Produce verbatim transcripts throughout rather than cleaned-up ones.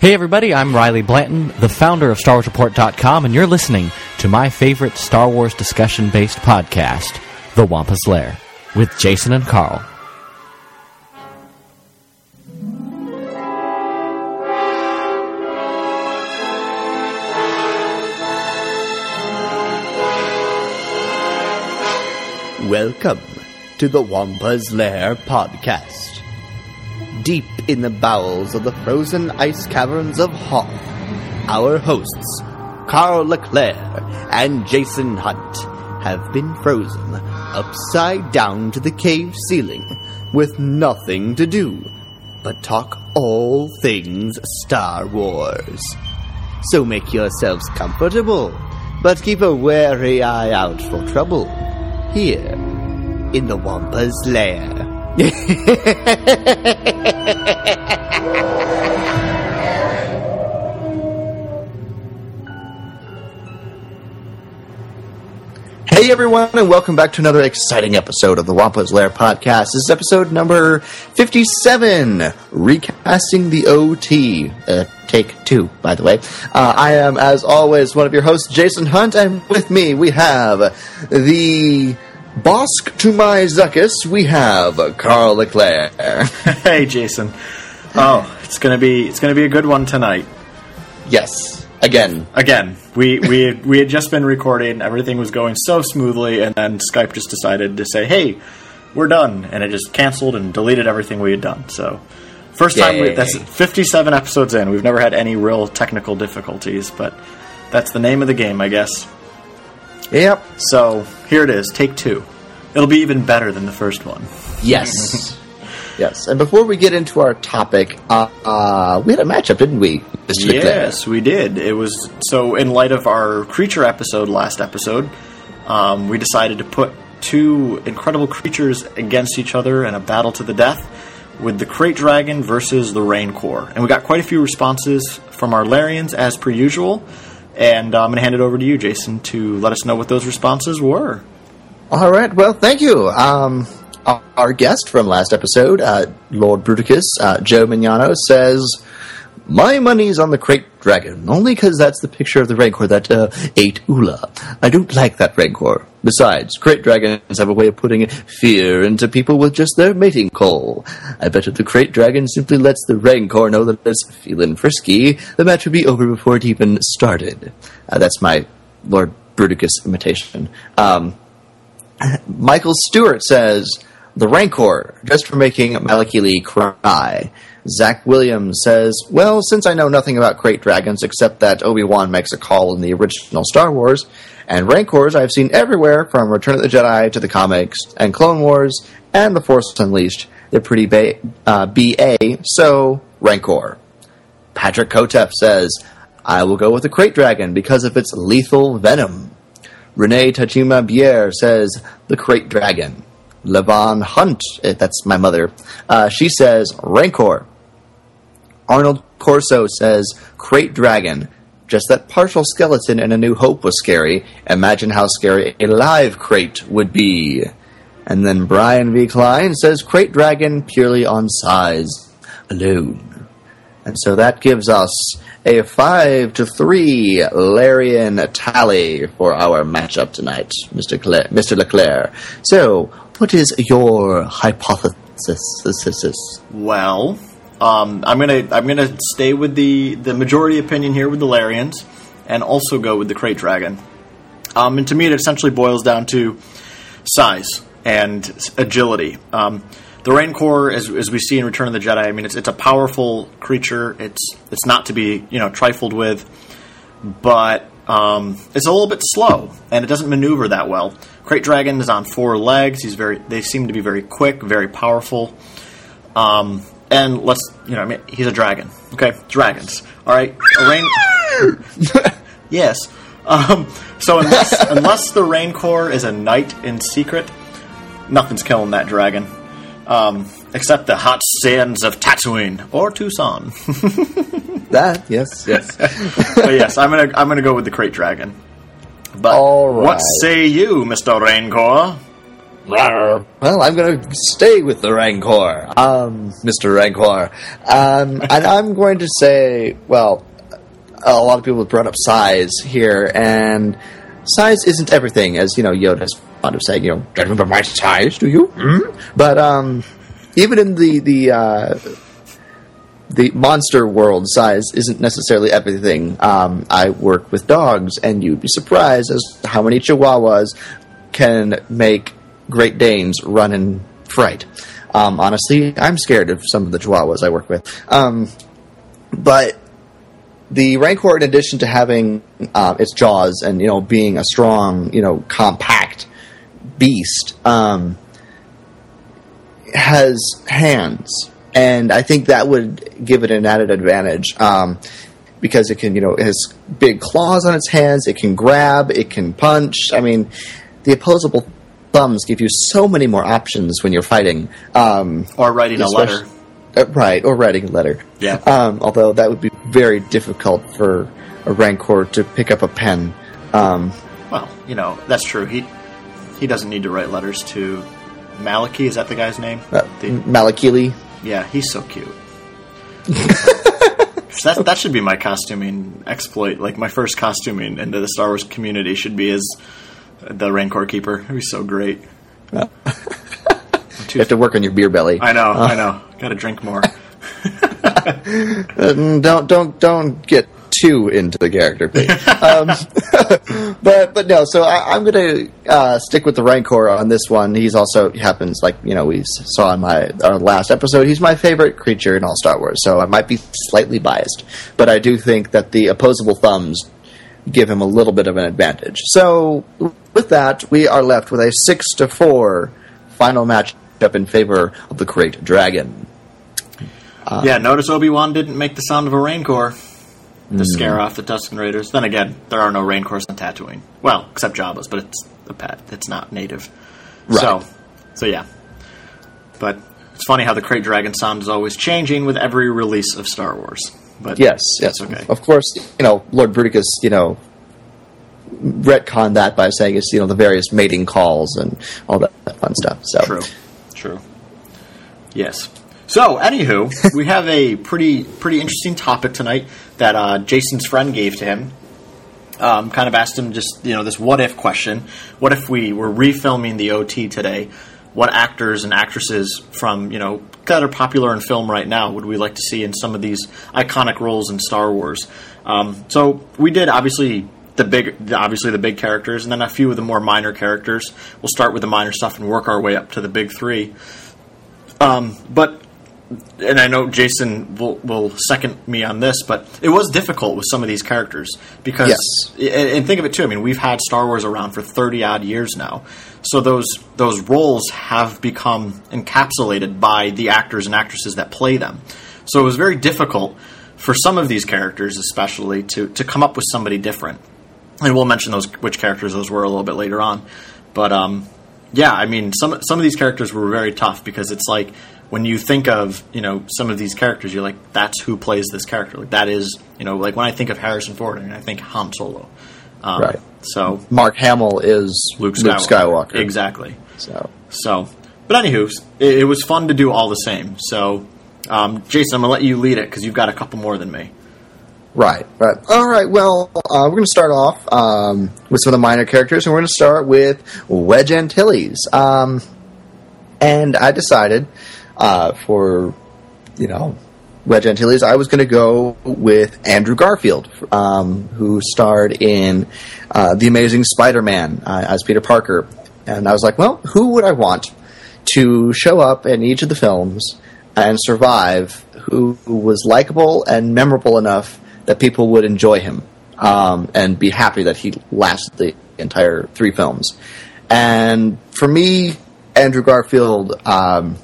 Hey everybody, I'm Riley Blanton, the founder of Star Wars Report dot com, and you're listening to my favorite Star Wars discussion-based podcast, The Wampa's Lair, with Jason and Carl. Welcome to the Wampa's Lair podcast. Deep in the bowels of the frozen ice caverns of Hoth, our hosts, Carl Leclerc and Jason Hunt, have been frozen upside down to the cave ceiling with nothing to do but talk all things Star Wars. So make yourselves comfortable, but keep a wary eye out for trouble here in the Wampa's Lair. Hey everyone, and welcome back to another exciting episode of the Wampa's Lair podcast. This is episode number fifty-seven, Recasting the O T. Uh, take two, by the way. Uh, I am, as always, one of your hosts, Jason Hunt, and with me we have the Bosk to my Zuckus, we have Carl Leclerc. Hey, Jason. Oh, it's gonna be it's gonna be a good one tonight. Yes, again, again. We we had, we had just been recording. Everything was going so smoothly, and then Skype just decided to say, "Hey, we're done," and it just canceled and deleted everything we had done. So, first time we, that's fifty-seven episodes in. We've never had any real technical difficulties, but that's the name of the game, I guess. Yep. So, here it is, take two. It'll be even better than the first one. Yes. Yes. And before we get into our topic, uh, uh, we had a matchup, didn't we, Mister Yes, we did. It was, so in light of our creature episode last episode, um, we decided to put two incredible creatures against each other in a battle to the death with the Krayt Dragon versus the Rancor. And we got quite a few responses from our Larians, as per usual. And uh, I'm going to hand it over to you, Jason, to let us know what those responses were. All right. Well, thank you. Um, our guest from last episode, uh, Lord Bruticus, uh, Joe Mignano, says, "My money's on the Krayt Dragon, only because that's the picture of the Rancor that uh, ate Ula. I don't like that Rancor. Besides, Krayt Dragons have a way of putting fear into people with just their mating call. I bet if the Krayt Dragon simply lets the Rancor know that it's feeling frisky, the match would be over before it even started." Uh, that's my Lord Bruticus imitation. Um, Michael Stewart says, "The Rancor, just for making Malakili cry." Zach Williams says, "Well, since I know nothing about Krayt Dragons except that Obi-Wan makes a call in the original Star Wars, and Rancors I've seen everywhere from Return of the Jedi to the comics and Clone Wars and The Force Unleashed, they're pretty ba- uh, B A, so Rancor." Patrick Kotef says, "I will go with the Krayt Dragon because of its lethal venom." Renee Tajima Bier says, "The Krayt Dragon." Levon Hunt, that's my mother, uh, she says, "Rancor." Arnold Corso says, "Krayt Dragon. Just that partial skeleton in A New Hope was scary. Imagine how scary a live Krayt would be." And then Brian V. Klein says, "Krayt Dragon purely on size alone." And so that gives us a five to three Larian tally for our matchup tonight, Mister Cle- Mister Leclerc. So, what is your hypothesis? Well, um, I'm gonna I'm gonna stay with the, the majority opinion here with the Larians, and also go with the Krayt Dragon. Um, and to me, it essentially boils down to size and agility. Um, The Rancor, as, as we see in Return of the Jedi, I mean, it's it's a powerful creature. It's it's not to be, you know, trifled with, but um, it's a little bit slow and it doesn't maneuver that well. Krayt Dragon is on four legs. He's very. They seem to be very quick, very powerful, um, and let's you know, I mean, he's a dragon. Okay, dragons. All right, a rain. Yes. Um, so unless unless the Rancor is a knight in secret, nothing's killing that dragon. Um, except the hot sands of Tatooine or Tucson. That yes, yes. But yes, I'm gonna I'm gonna go with the Krayt Dragon. But all right. What say you, Mister Rancor? Well, I'm going to stay with the Rancor, um, Mister Rancor. Um, and I'm going to say, well, a lot of people have brought up size here, and size isn't everything, as, you know, Yoda's fond of saying, you know, don't remember my size, do you? Mm? But um, even in the, the, uh, the monster world, size isn't necessarily everything. Um, I work with dogs, and you'd be surprised as to how many Chihuahuas can make Great Danes run in fright. Um, honestly, I'm scared of some of the Chihuahuas I work with. Um, but the Rancor, in addition to having uh, its jaws and, you know, being a strong, you know, compact beast, um, has hands. And I think that would give it an added advantage, um, because it can, you know, it has big claws on its hands, it can grab, it can punch. I mean, the opposable thumbs give you so many more options when you're fighting. Um, or writing a letter. Uh, right, or writing a letter. Yeah. Um, although that would be very difficult for a Rancor to pick up a pen. Um, well, you know, that's true. He he doesn't need to write letters to Maliki. Is that the guy's name? Uh, the, Malakili. Yeah, he's so cute. that, that should be my costuming exploit. Like, my first costuming into the Star Wars community should be as the Rancor Keeper. It'd be so great. Uh, you have to work on your beer belly. I know, uh, I know. Gotta drink more. don't don't don't get too into the character, please. um, but but no, so I, I'm going to uh, stick with the Rancor on this one. He's also he happens like you know we saw in my our last episode. He's my favorite creature in all Star Wars, so I might be slightly biased, but I do think that the opposable thumbs give him a little bit of an advantage. So with that, we are left with a six to four final matchup in favor of the Krayt Dragon. Uh, yeah, notice Obi-Wan didn't make the sound of a Rancor to mm. scare off the Tusken Raiders. Then again, there are no Rancors on Tatooine. Well, except Jabba's, but it's a pet. It's not native. Right. So, so yeah. But it's funny how the Krayt Dragon sound is always changing with every release of Star Wars. But yes, yes. Okay. Of course, you know, Lord Bruticus, you know, retconned that by saying it's, you know, the various mating calls and all that fun stuff. So True. True. Yes. So, anywho, we have a pretty pretty interesting topic tonight that uh, Jason's friend gave to him. Um, kind of asked him just, you know, this what-if question. What if we were refilming the O T today? What actors and actresses from, you know, that are popular in film right now would we like to see in some of these iconic roles in Star Wars? Um, so, we did, obviously, the big, obviously the big characters, and then a few of the more minor characters. We'll start with the minor stuff and work our way up to the big three. Um, but... And I know Jason will, will second me on this, but it was difficult with some of these characters because, yes. and think of it too. I mean, we've had Star Wars around for thirty odd years now, so those those roles have become encapsulated by the actors and actresses that play them. So it was very difficult for some of these characters, especially to to come up with somebody different. And we'll mention those which characters those were a little bit later on. But um, yeah, I mean, some some of these characters were very tough because it's like, when you think of, you know, some of these characters, you're like, that's who plays this character. Like, that is, you know, like when I think of Harrison Ford, I mean, I think Han Solo. Um, right. So Mark Hamill is Luke Skywalker. Luke Skywalker. Exactly. So, so, but anywho, it, it was fun to do all the same. So, um, Jason, I'm gonna let you lead it because you've got a couple more than me. Right. Right. All right. Well, uh, we're going to start off um, with some of the minor characters, and we're going to start with Wedge Antilles. Um, and I decided. Uh, for, you know, Wedge Antilles, I was going to go with Andrew Garfield, um, who starred in uh, The Amazing Spider-Man uh, as Peter Parker. And I was like, well, who would I want to show up in each of the films and survive, who, who was likable and memorable enough that people would enjoy him um, and be happy that he lasted the entire three films. And for me, Andrew Garfield... Um,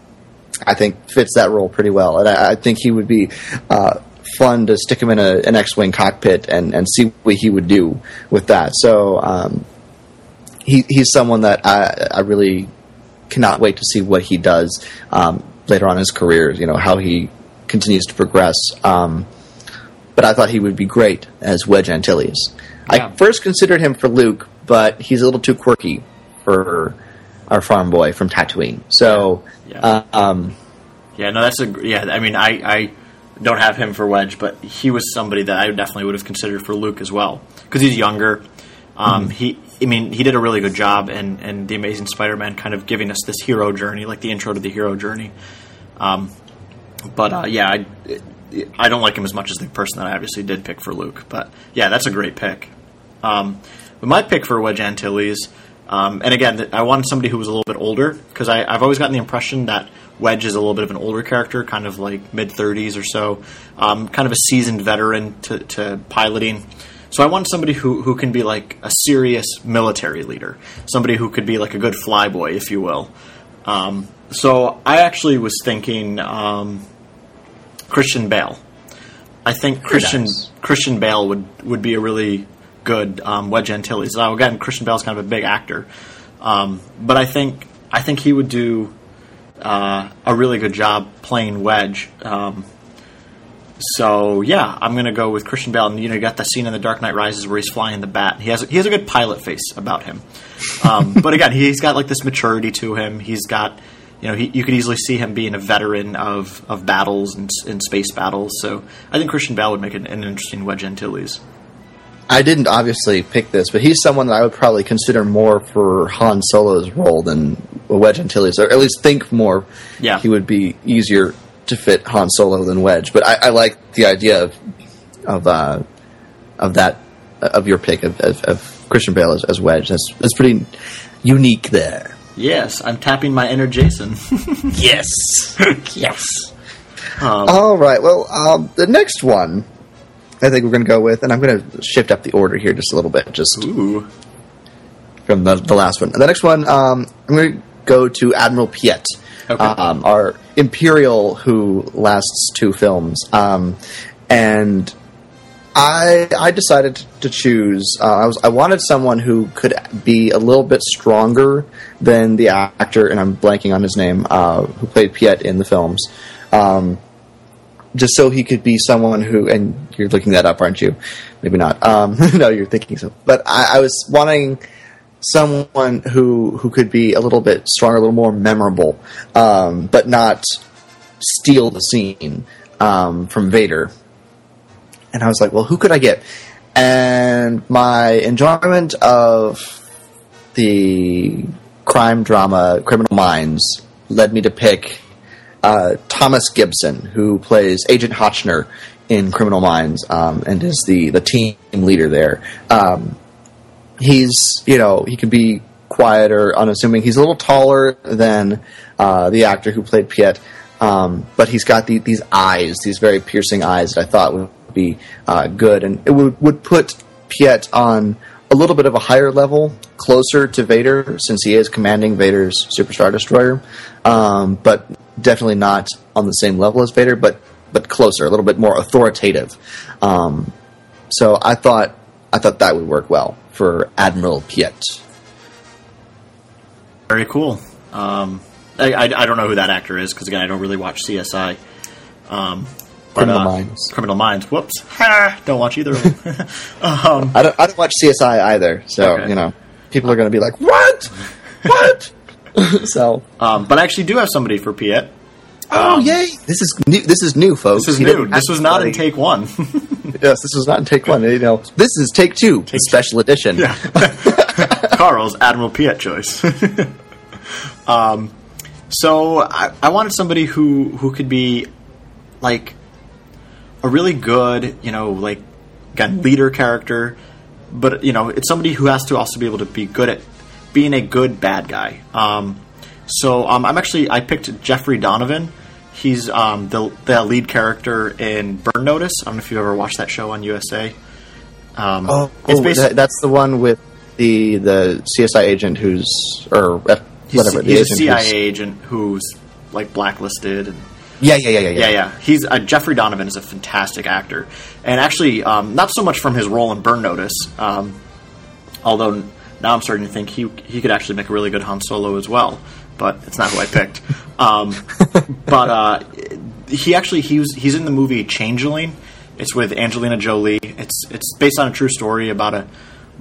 I think fits that role pretty well, and I, I think he would be uh, fun to stick him in a, an X-wing cockpit and, and see what he would do with that. So um, he, he's someone that I, I really cannot wait to see what he does um, later on in his career. You know, how he continues to progress. Um, but I thought he would be great as Wedge Antilles. Yeah. I first considered him for Luke, but he's a little too quirky for our farm boy from Tatooine. So, Yeah. Uh, um, yeah, no, that's a yeah. I mean, I, I don't have him for Wedge, but he was somebody that I definitely would have considered for Luke as well because he's younger. Um, mm-hmm. He, I mean, he did a really good job in, in The Amazing Spider-Man, kind of giving us this hero journey, like the intro to the hero journey. Um, but uh, yeah, I, I don't like him as much as the person that I obviously did pick for Luke. But yeah, that's a great pick. Um, but my pick for Wedge Antilles, um, and again, I wanted somebody who was a little bit older because I've always gotten the impression that Wedge is a little bit of an older character, kind of like mid-thirties or so, um, kind of a seasoned veteran to, to piloting. So I want somebody who, who can be like a serious military leader, somebody who could be like a good flyboy, if you will. Um, so I actually was thinking um, Christian Bale. I think Christian nice. Christian Bale would, would be a really good um, Wedge Antilles. Now again, Christian Bale's kind of a big actor, um, but I think I think he would do uh, a really good job playing Wedge. Um, So yeah, I'm gonna go with Christian Bale. And you know, you got that scene in The Dark Knight Rises where he's flying the bat. He has he has a good pilot face about him. Um, but again, he's got like this maturity to him. He's got, you know, he, you could easily see him being a veteran of, of battles and, and space battles. So I think Christian Bale would make an, an interesting Wedge Antilles. I didn't obviously pick this, but he's someone that I would probably consider more for Han Solo's role than Wedge Antilles, or at least think more. Yeah, he would be easier to fit Han Solo than Wedge, but I, I like the idea of of uh, of that of your pick of, of, of Christian Bale as, as Wedge. That's that's pretty unique there. Yes, I'm tapping my inner Jason. Yes, yes. Um, All right. Well, um, the next one I think we're going to go with, and I'm going to shift up the order here just a little bit, just ooh. from the, the last one. The next one, um, I'm going to go to Admiral Piet. Okay. Um, our Imperial who lasts two films. Um, and I I decided to choose, uh, I was I wanted someone who could be a little bit stronger than the actor, and I'm blanking on his name, uh, who played Piet in the films. Um, just so he could be someone who, and you're looking that up, aren't you? Maybe not. Um, no, you're thinking so. But I, I was wanting someone who who could be a little bit stronger, a little more memorable, um, but not steal the scene um, from Vader. And I was like, well, who could I get? And my enjoyment of the crime drama Criminal Minds led me to pick uh, Thomas Gibson, who plays Agent Hotchner in Criminal Minds, um, and is the, the team leader there. Um, He's, you know, he can be quiet or unassuming. He's a little taller than uh, the actor who played Piet, um, but he's got the, these eyes, these very piercing eyes that I thought would be uh, good. And it would, would put Piet on a little bit of a higher level, closer to Vader, since he is commanding Vader's Super Star Destroyer, um, but definitely not on the same level as Vader, but, but closer, a little bit more authoritative. Um, so I thought I thought that would work well for Admiral Piet. Very cool. Um, I, I, I don't know who that actor is because again I don't really watch C S I. Um, but, Criminal uh, Minds. Criminal Minds. Whoops. Ha! Don't watch either of them. um, I don't. I don't watch C S I either. So okay. you know, people are going to be like, "What? What?" so, um, but I actually do have somebody for Piet. Oh um, yay! This is new. This is new, folks. This is He new. This was not like, in take one. Yes, this was not in take one. You know, this is take two, take special two. edition. Yeah. Carl's Admiral Piet choice. um, so I, I wanted somebody who who could be like a really good, you know, like again leader character, but you know, it's somebody who has to also be able to be good at being a good bad guy. Um, so um, I'm actually I picked Jeffrey Donovan. He's um, the the lead character in Burn Notice. I don't know if you ever watched that show on U S A. Um, oh, it's oh that, that's the one with the the C S I agent who's or uh, whatever. He's, he's the a C I A who's, agent who's like blacklisted. And, yeah, yeah, yeah, yeah, yeah, yeah. yeah. He's uh, Jeffrey Donovan is a fantastic actor, and actually um, not so much from his role in Burn Notice. Um, although now I'm starting to think he he could actually make a really good Han Solo as well. But it's not who I picked. Um, but uh, he actually he was he's in the movie Changeling. It's with Angelina Jolie. It's it's based on a true story about a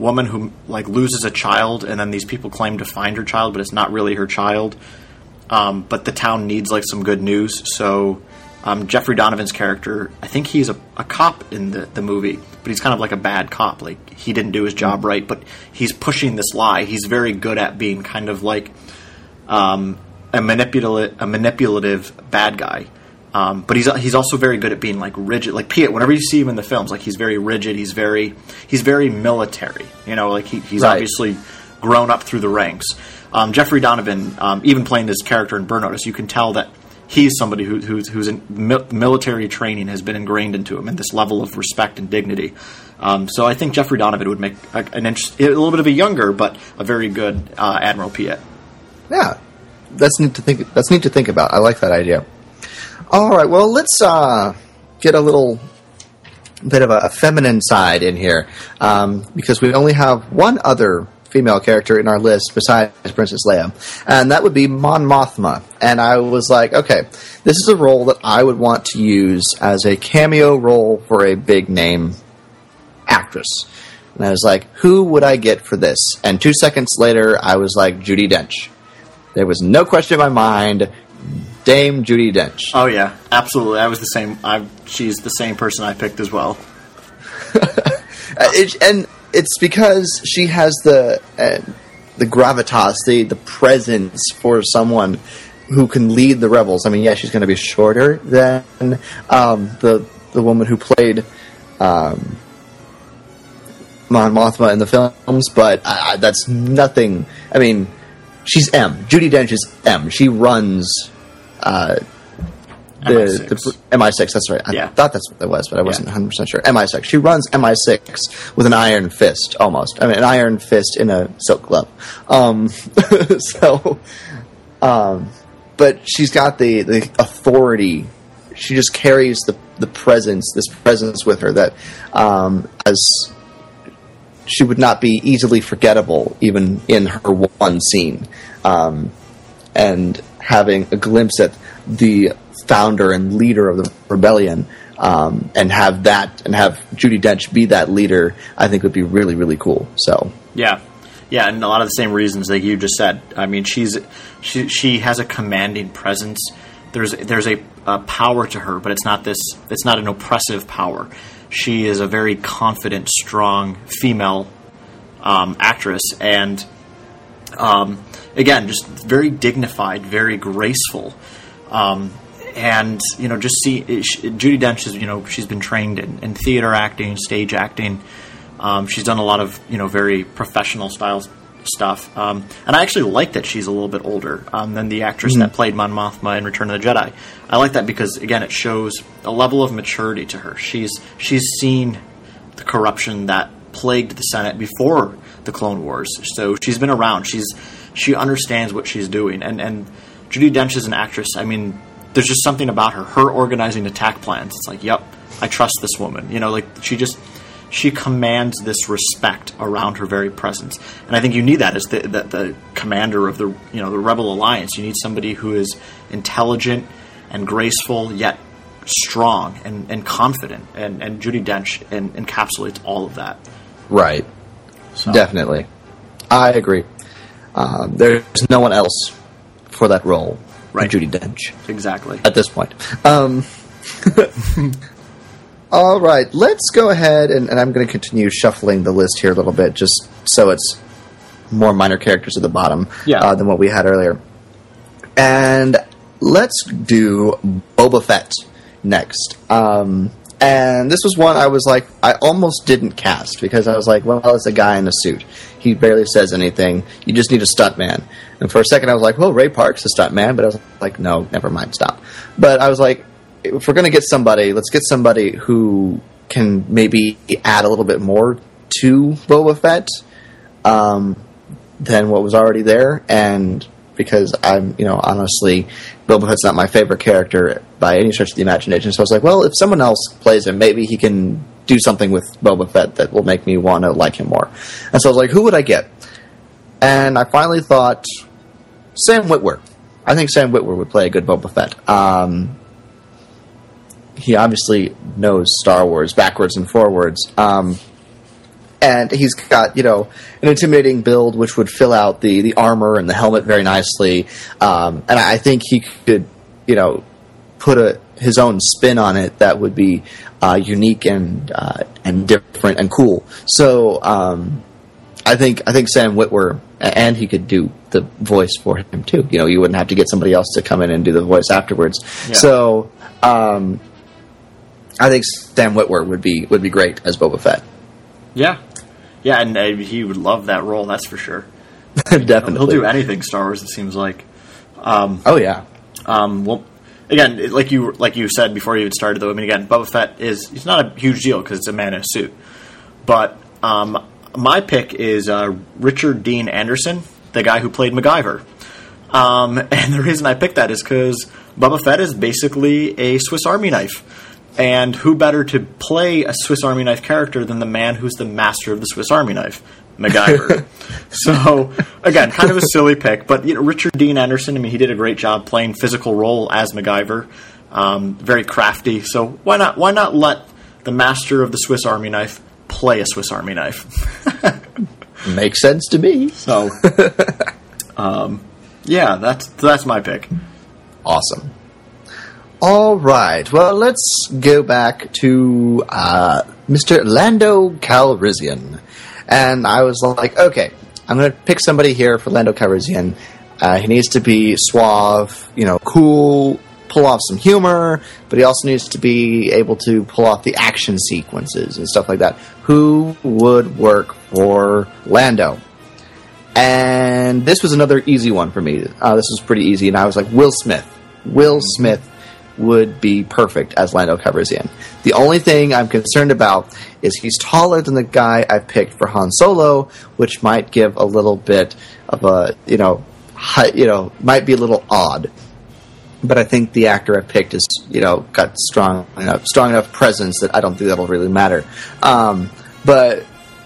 woman who like loses a child, and then these people claim to find her child, but it's not really her child. Um, but the town needs like some good news, so um, Jeffrey Donovan's character, I think he's a, a cop in the, the movie, but he's kind of like a bad cop. Like he didn't do his job right, but he's pushing this lie. He's very good at being kind of like um, a manipulative, a manipulative bad guy. Um, but he's he's also very good at being like rigid. Like Piet, whenever you see him in the films, like he's very rigid. He's very he's very military. You know, like he, he's right. obviously grown up through the ranks. Um, Jeffrey Donovan, um, even playing his character in Burn Notice, you can tell that he's somebody who, who's, who's in mi- military training has been ingrained into him, and this level of respect and dignity. Um, so I think Jeffrey Donovan would make a, an interest, a little bit of a younger, but a very good uh, Admiral Piet. Yeah, that's neat to think. That's neat to think about. I like that idea. All right, well, let's uh, get a little bit of a feminine side in here, um, because we only have one other female character in our list besides Princess Leia, and that would be Mon Mothma. And I was like, okay, this is a role that I would want to use as a cameo role for a big name actress. And I was like, who would I get for this? And two seconds later, I was like, Judi Dench. There was no question in my mind, Dame Judi Dench. Oh yeah, absolutely. I was the same. I she's the same person I picked as well. it, and it's because she has the uh, the gravitas, the the presence for someone who can lead the rebels. I mean, yeah, she's going to be shorter than um, the the woman who played um, Mon Mothma in the films, but uh, that's nothing. I mean, she's M. Judi Dench is M. She runs uh, the, M I six. the M I six. That's right. I yeah. thought that's what it was, but I wasn't yeah. one hundred percent sure. M I six. She runs M I six with an iron fist, almost. I mean, an iron fist in a silk glove. Um, so, um, but she's got the, the authority. She just carries the the presence, this presence with her that um, as she would not be easily forgettable, even in her one scene. Um, and having a glimpse at the founder and leader of the rebellion, um, and have that, and have Judi Dench be that leader, I think would be really, really cool. So yeah, yeah, and a lot of the same reasons that you just said. I mean, she's she she has a commanding presence. There's there's a, a power to her, but it's not this. It's not an oppressive power. She is a very confident, strong female um, actress, and um, again, just very dignified, very graceful. Um, and you know, just see she, Judi Dench is you know she's been trained in, in theater acting, stage acting. Um, she's done a lot of you know very professional style stuff, um, and I actually like that she's a little bit older um, than the actress mm-hmm. that played Mon Mothma in Return of the Jedi. I like that because again, it shows a level of maturity to her. She's she's seen the corruption that plagued the Senate before the Clone Wars, so she's been around. She's she understands what she's doing, and and Judi Dench is an actress. I mean, there's just something about her. Her organizing attack plans. It's like, yep, I trust this woman. You know, like she just. She commands this respect around her very presence, and I think you need that as the, the the commander of the you know the Rebel Alliance. You need somebody who is intelligent and graceful, yet strong and, and confident. And, and Judi Dench en- encapsulates all of that. Right, so. Definitely, I agree. Um, there's no one else for that role, right? Judi Dench, exactly. At this point. Um, All right, let's go ahead, and, and I'm going to continue shuffling the list here a little bit, just so it's more minor characters at the bottom yeah. uh, than what we had earlier. And let's do Boba Fett next. Um, and this was one I was like, I almost didn't cast, because I was like, well, it's a guy in a suit. He barely says anything. You just need a stuntman. And for a second I was like, well, Ray Park's a stuntman, but I was like, no, never mind, stop. But I was like, if we're going to get somebody, let's get somebody who can maybe add a little bit more to Boba Fett um, than what was already there. And because I'm, you know, honestly, Boba Fett's not my favorite character by any stretch of the imagination. So I was like, well, if someone else plays him, maybe he can do something with Boba Fett that will make me want to like him more. And so I was like, who would I get? And I finally thought Sam Witwer. I think Sam Witwer would play a good Boba Fett. Um... He obviously knows Star Wars backwards and forwards. Um, and he's got, you know, an intimidating build which would fill out the, the armor and the helmet very nicely. Um, and I think he could, you know, put a his own spin on it that would be uh, unique and uh, and different and cool. So um, I think I think Sam Witwer, and he could do the voice for him too. You know, you wouldn't have to get somebody else to come in and do the voice afterwards. Yeah. So um, I think Sam Witwer would be would be great as Boba Fett. Yeah, yeah, and uh, he would love that role. That's for sure. Definitely, he'll do anything Star Wars. It seems like. Um, oh yeah. Um, well, again, like you like you said before you even started, though. I mean, again, Boba Fett is he's not a huge deal because it's a man in a suit. But um, my pick is uh, Richard Dean Anderson, the guy who played MacGyver. Um, and the reason I picked that is because Boba Fett is basically a Swiss Army knife. And who better to play a Swiss Army knife character than the man who's the master of the Swiss Army knife, MacGyver. So, again, kind of a silly pick, but you know, Richard Dean Anderson, I mean, he did a great job playing physical role as MacGyver. Um, very crafty, so why not why not let the master of the Swiss Army knife play a Swiss Army knife? Makes sense to me. So, um, yeah, that's that's my pick. Awesome. All right. Well, let's go back to uh, Mister Lando Calrissian. And I was like, okay, I'm going to pick somebody here for Lando Calrissian. Uh, he needs to be suave, you know, cool, pull off some humor, but he also needs to be able to pull off the action sequences and stuff like that. Who would work for Lando? And this was another easy one for me. Uh, this was pretty easy, and I was like, Will Smith. Will Smith would be perfect as Lando Calrissian. The only thing I'm concerned about is he's taller than the guy I picked for Han Solo, which might give a little bit of a, you know, height, you know, might be a little odd. But I think the actor I picked is, you know, got strong enough, strong enough presence that I don't think that'll really matter. Um, but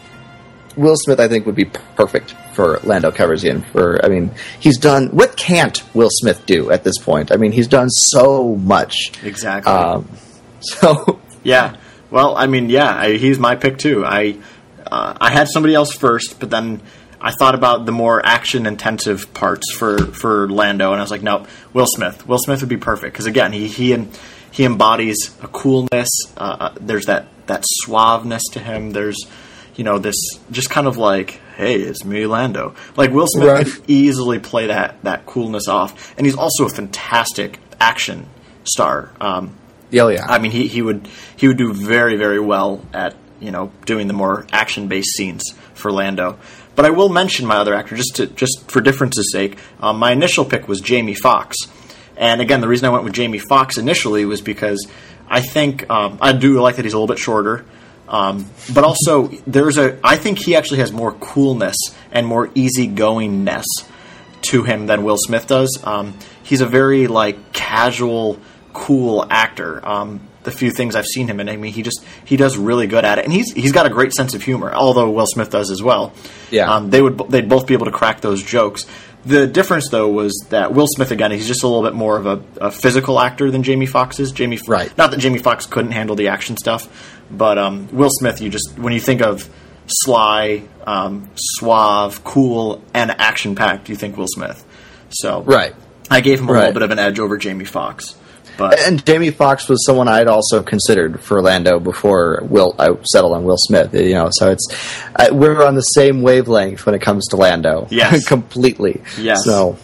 Will Smith, I think, would be perfect for Lando Calrissian. For, I mean, he's done, what can't Will Smith do at this point? I mean, he's done so much. Exactly. Um, so yeah. Well, I mean, yeah, I, he's my pick too. I uh, I had somebody else first, but then I thought about the more action-intensive parts for, for Lando, and I was like, no, Will Smith. Will Smith would be perfect because again, he he he embodies a coolness. Uh, there's that that suaveness to him. There's you know, this just kind of like, hey, it's me, Lando. Like, Will Smith right. could easily play that, that coolness off. And he's also a fantastic action star. Um, oh, yeah. I mean, he, he would he would do very, very well at, you know, doing the more action-based scenes for Lando. But I will mention my other actor, just to just for difference's sake. Um, my initial pick was Jamie Foxx. And again, the reason I went with Jamie Foxx initially was because I think, um, I do like that he's a little bit shorter. Um, but also, there's a. I think he actually has more coolness and more easygoingness to him than Will Smith does. Um, he's a very like casual, cool actor. Um, the few things I've seen him in, I mean, he just he does really good at it, and he's he's got a great sense of humor. Although Will Smith does as well. Yeah, um, they would they'd both be able to crack those jokes. The difference, though, was that Will Smith, again, he's just a little bit more of a, a physical actor than Jamie Foxx is. Jamie, right. Not that Jamie Foxx couldn't handle the action stuff, but um, Will Smith, you just when you think of sly, um, suave, cool, and action-packed, you think Will Smith. So right. I gave him a right. little bit of an edge over Jamie Foxx. But and Jamie Foxx was someone I'd also considered for Lando before Will I settled on Will Smith. You know, so it's uh, we're on the same wavelength when it comes to Lando. Yes, completely. Yes. So,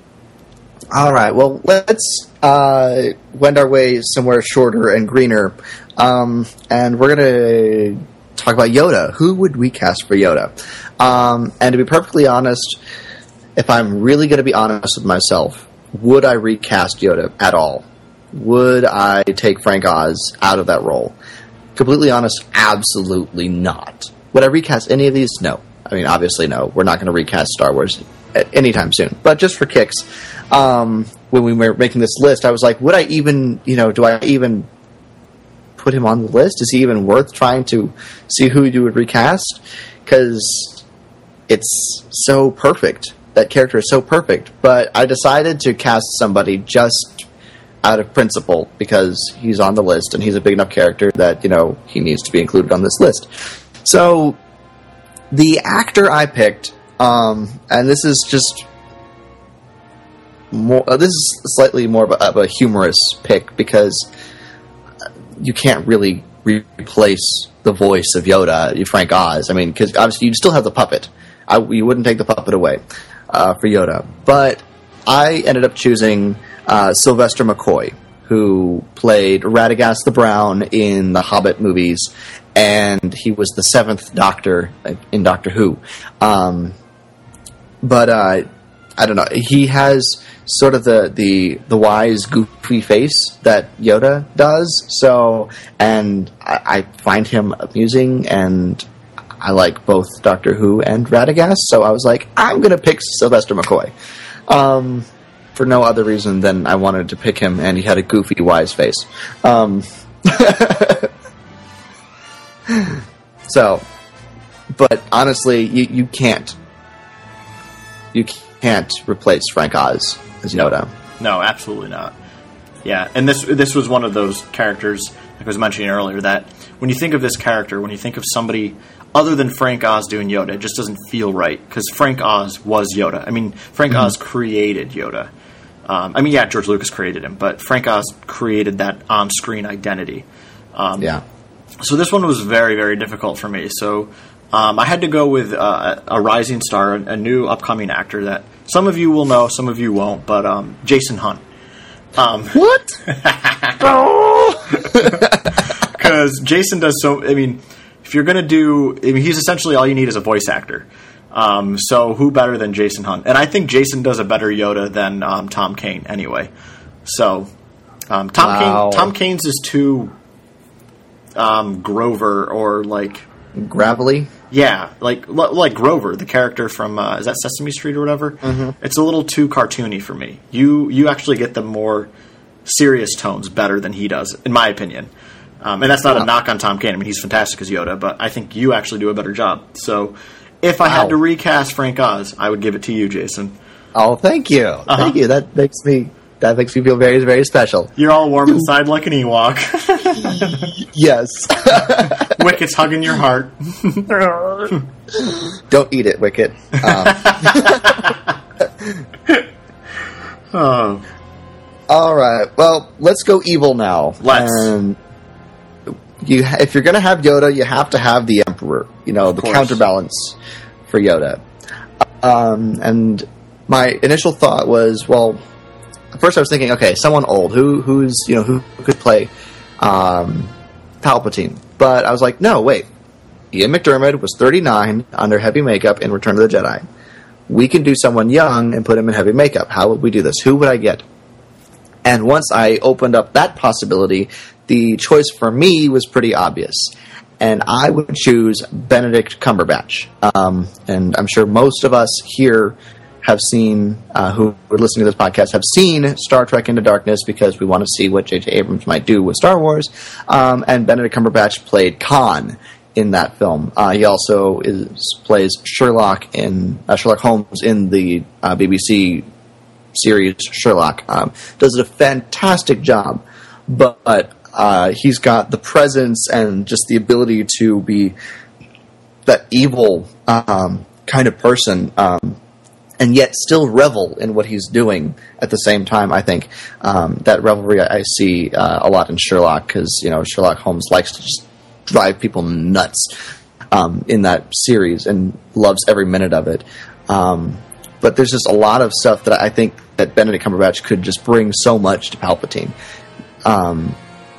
all right. Well, let's uh, wend our way somewhere shorter and greener, um, and we're gonna talk about Yoda. Who would we cast for Yoda? Um, and to be perfectly honest, if I'm really going to be honest with myself, would I recast Yoda at all? Would I take Frank Oz out of that role? Completely honest, absolutely not. Would I recast any of these? No. I mean, obviously no. We're not going to recast Star Wars anytime soon. But just for kicks, um, when we were making this list, I was like, would I even, you know, do I even put him on the list? Is he even worth trying to see who you would recast? Because it's so perfect. That character is so perfect. But I decided to cast somebody just out of principle because he's on the list and he's a big enough character that, you know, he needs to be included on this list. So the actor I picked, um, and this is just more. Uh, this is slightly more of a, of a humorous pick because you can't really replace the voice of Yoda, Frank Oz. I mean, because obviously you still have the puppet. I, you wouldn't take the puppet away uh, for Yoda, but I ended up choosing uh, Sylvester McCoy, who played Radagast the Brown in the Hobbit movies, and he was the seventh Doctor in Doctor Who. Um, but uh, I don't know. He has sort of the, the the wise, goofy face that Yoda does. So, and I, I find him amusing, and I like both Doctor Who and Radagast. So I was like, I'm going to pick Sylvester McCoy. Um, for no other reason than I wanted to pick him, and he had a goofy, wise face. Um, so, but honestly, you, you can't. You can't replace Frank Oz as Yoda. No, absolutely not. Yeah, and this this was one of those characters, like I was mentioning earlier, that when you think of this character, when you think of somebody other than Frank Oz doing Yoda, it just doesn't feel right, because Frank Oz was Yoda. I mean, Frank mm-hmm. Oz created Yoda. Um, I mean, yeah, George Lucas created him, but Frank Oz created that on-screen identity. Um, yeah. So this one was very, very difficult for me. So um, I had to go with uh, a rising star, a new upcoming actor that some of you will know, some of you won't, but um, Jason Hunt. Um, what? Because Jason does so... I mean, if you're going to do... I mean, he's essentially all you need is a voice actor. Um, so who better than Jason Hunt? And I think Jason does a better Yoda than um, Tom Kane anyway. So um, Tom wow. Kane, Tom Kane's is too um, Grover or like... Gravelly? Yeah, like like Grover, the character from... Uh, is that Sesame Street or whatever? Mm-hmm. It's a little too cartoony for me. You, you actually get the more serious tones better than he does, in my opinion. Um, and that's not wow. a knock on Tom Kane. I mean, he's fantastic as Yoda, but I think you actually do a better job. So... If I wow. had to recast Frank Oz, I would give it to you, Jason. Oh, thank you, uh-huh. thank you. That makes me that makes me feel very, very special. You're all warm inside like an Ewok. Yes. Wicket's hugging your heart. Don't eat it, Wicket. Um. Oh. All right. Well, let's go evil now. Let's. And you, if you're going to have Yoda, you have to have the Emperor. You know, of the course. Counterbalance for Yoda. Um, and my initial thought was, well, first I was thinking, okay, someone old who who's you know who could play um, Palpatine. But I was like, no, wait. Ian McDiarmid was thirty-nine under heavy makeup in Return of the Jedi. We can do someone young and put him in heavy makeup. How would we do this? Who would I get? And once I opened up that possibility, the choice for me was pretty obvious. And I would choose Benedict Cumberbatch. Um, and I'm sure most of us here have seen, uh, who are listening to this podcast, have seen Star Trek Into Darkness because we want to see what J J Abrams might do with Star Wars. Um, and Benedict Cumberbatch played Khan in that film. Uh, he also is, plays Sherlock in uh, Sherlock Holmes in the uh, B B C series Sherlock. Um, does a fantastic job, but uh, he's got the presence and just the ability to be that evil um, kind of person, um, and yet still revel in what he's doing at the same time. I think um, that revelry I, I see uh, a lot in Sherlock, because you know Sherlock Holmes likes to just drive people nuts um, in that series and loves every minute of it. Um, but there's just a lot of stuff that I think that Benedict Cumberbatch could just bring so much to Palpatine. Um,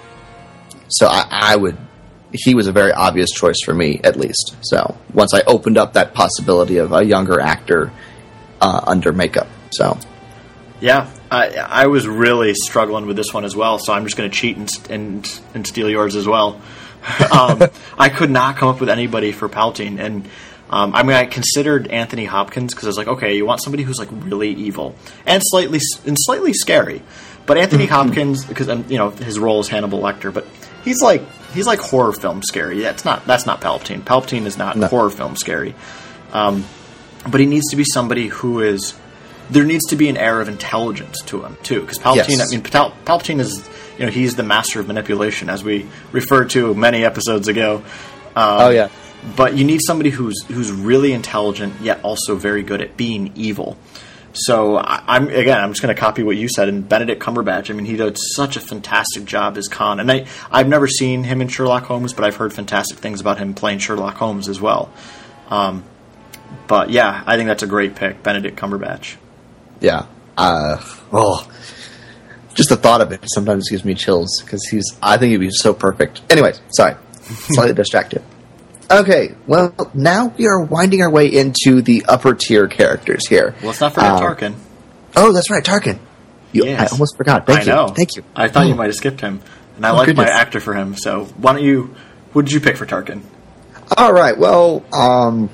so I, I would, he was a very obvious choice for me, at least. So once I opened up that possibility of a younger actor uh, under makeup, so. Yeah, I, I was really struggling with this one as well, so I'm just going to cheat and, and, and steal yours as well. um, I could not come up with anybody for Palpatine, and um, I mean, I considered Anthony Hopkins because I was like, okay, you want somebody who's like really evil and slightly and slightly scary, but Anthony Hopkins, because um, you know his role is Hannibal Lecter, but he's like he's like horror film scary. That's not that's not Palpatine. Palpatine is not no. horror film scary, um, but he needs to be somebody who is. There needs to be an air of intelligence to him too, because Palpatine. Yes. I mean, Pal- Palpatine is. You know, he's the master of manipulation, as we referred to many episodes ago. Um, oh, yeah. but you need somebody who's who's really intelligent yet also very good at being evil. So I, I'm again, I'm just going to copy what you said. And Benedict Cumberbatch, I mean, he did such a fantastic job as Khan. And I, I've never seen him in Sherlock Holmes, but I've heard fantastic things about him playing Sherlock Holmes as well. Um, but yeah, I think that's a great pick, Benedict Cumberbatch. Yeah. Uh, oh, just the thought of it sometimes gives me chills because he's. I think he'd be so perfect. Anyways, sorry, slightly distracted. Okay, well, now we are winding our way into the upper tier characters here. Well, let's not forget um, Tarkin. Oh, that's right, Tarkin. You, Yes. I almost forgot. Thank I you. know. Thank you. I thought Oh. you might have skipped him, and I Oh, like goodness. my actor for him. So why don't you? What did you pick for Tarkin? All right. Well, um,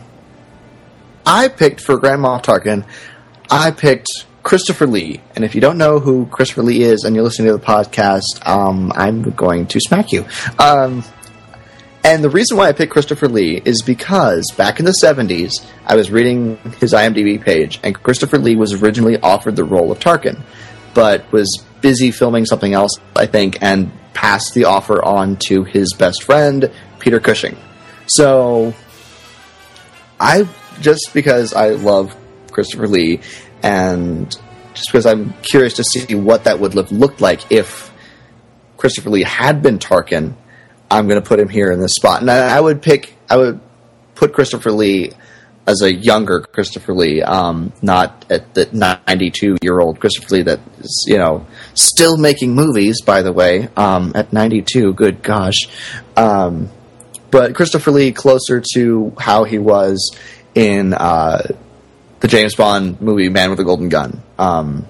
I picked for Grand Moff Tarkin. I picked Christopher Lee, and if you don't know who Christopher Lee is, and you're listening to the podcast, um, I'm going to smack you. Um, and the reason why I picked Christopher Lee is because back in the seventies, I was reading his IMDb page, and Christopher Lee was originally offered the role of Tarkin, but was busy filming something else, I think, and passed the offer on to his best friend, Peter Cushing. So, I, just because I love Christopher Lee, and just because I'm curious to see what that would have looked like if Christopher Lee had been Tarkin, I'm going to put him here in this spot. And I, I would pick, I would put Christopher Lee as a younger Christopher Lee, um, not at the ninety-two-year-old Christopher Lee that is, you know, still making movies, by the way, um, at ninety-two, good gosh. Um, but Christopher Lee closer to how he was in uh, the James Bond movie Man with a Golden Gun. Um,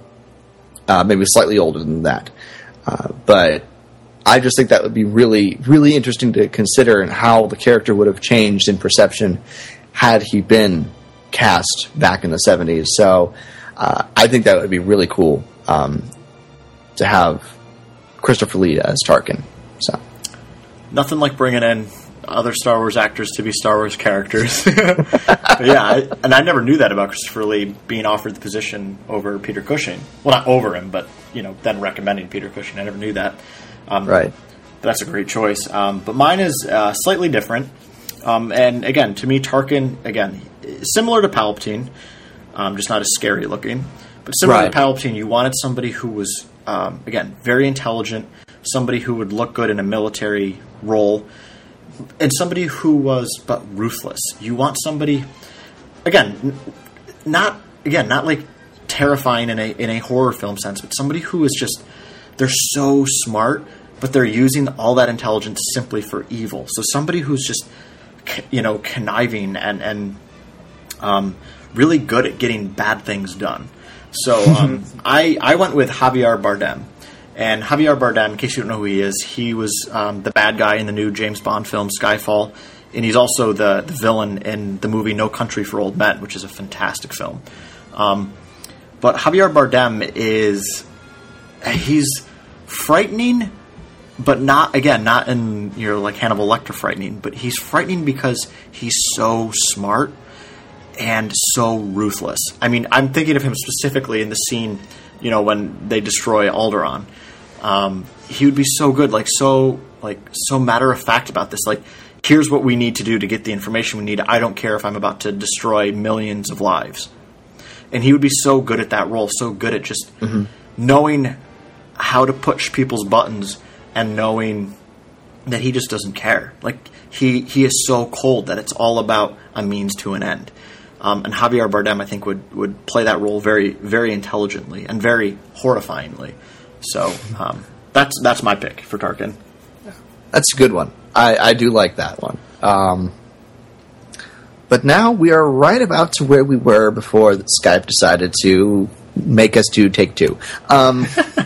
uh, maybe slightly older than that. Uh, but I just think that would be really, really interesting to consider and how the character would have changed in perception had he been cast back in the seventies. So uh, I think that would be really cool um, to have Christopher Lee as Tarkin. So Nothing like bringing in other Star Wars actors to be Star Wars characters. But yeah, I, and I never knew that about Christopher Lee being offered the position over Peter Cushing. Well, not over him, but you know, then recommending Peter Cushing. I never knew that. Um, right. That's a great choice. Um, but mine is uh, slightly different. Um, and again, to me, Tarkin, again, similar to Palpatine, um, just not as scary looking. But similar Right. to Palpatine, you wanted somebody who was, um, again, very intelligent, somebody who would look good in a military role, and somebody who was but ruthless. You want somebody, again, n- not again, not like terrifying in a in a horror film sense, but somebody who is just, they're so smart, but they're using all that intelligence simply for evil. So somebody who's just, you know, conniving and and um, really good at getting bad things done. So um, I I went with Javier Bardem. And Javier Bardem, in case you don't know who he is, he was um, the bad guy in the new James Bond film Skyfall, and he's also the, the villain in the movie No Country for Old Men, which is a fantastic film. Um, but Javier Bardem is, he's frightening, but not, again, not in, you know, like Hannibal Lecter frightening, but he's frightening because he's so smart and so ruthless. I mean, I'm thinking of him specifically in the scene, you know, when they destroy Alderaan. Um, he would be so good, like so, like so matter of fact about this. Like, here's what we need to do to get the information we need. I don't care if I'm about to destroy millions of lives. And he would be so good at that role, so good at just mm-hmm. knowing how to push people's buttons and knowing that he just doesn't care. Like, he he is so cold that it's all about a means to an end. Um, and Javier Bardem, I think, would, would play that role very, very intelligently and very horrifyingly. So um, that's that's my pick for Tarkin. That's a good one. I, I do like that one. Um, but now we are right about to where we were before Skype decided to make us do take two. Um,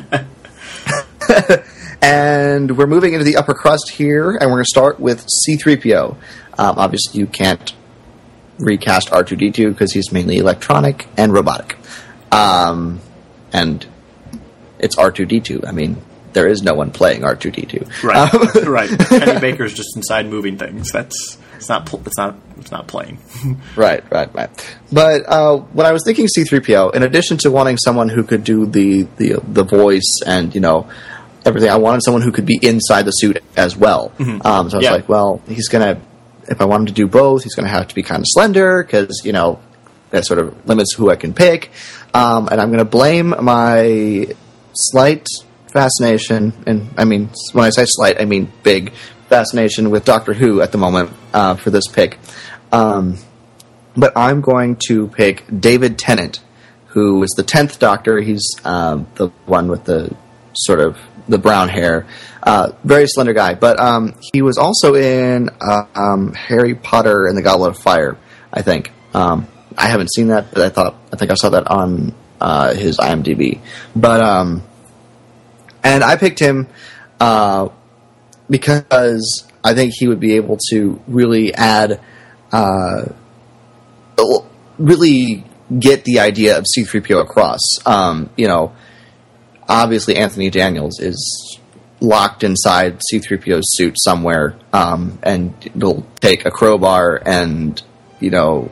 and we're moving into the upper crust here, and we're going to start with C three P O. Um, obviously, you can't recast R two D two because he's mainly electronic and robotic. Um, and it's R two D two. I mean, there is no one playing R two D two. Right, Um, right. Kenny Baker's just inside moving things. That's it's not pl- it's not it's not playing. right, right, right. But uh, when I was thinking C three P O, in addition to wanting someone who could do the the the voice and you know everything, I wanted someone who could be inside the suit as well. Mm-hmm. Um, so I was Yeah. like, well, he's gonna if I want him to do both, he's going to have to be kind of slender because, you know, that sort of limits who I can pick. Um, and I'm going to blame my slight fascination, and I mean, when I say slight, I mean big fascination with Doctor Who at the moment uh, for this pick. Um, but I'm going to pick David Tennant, who is the tenth Doctor. He's um, the one with the sort of the brown hair. Uh, very slender guy. But um, he was also in uh, um, Harry Potter and the Goblet of Fire, I think. Um, I haven't seen that, but I thought I think I saw that on uh, his IMDb. But um, and I picked him uh, because I think he would be able to really add, uh, really get the idea of C three P O across. Um, you know, obviously Anthony Daniels is locked inside C three P O's suit somewhere, um, and it'll take a crowbar and, you know,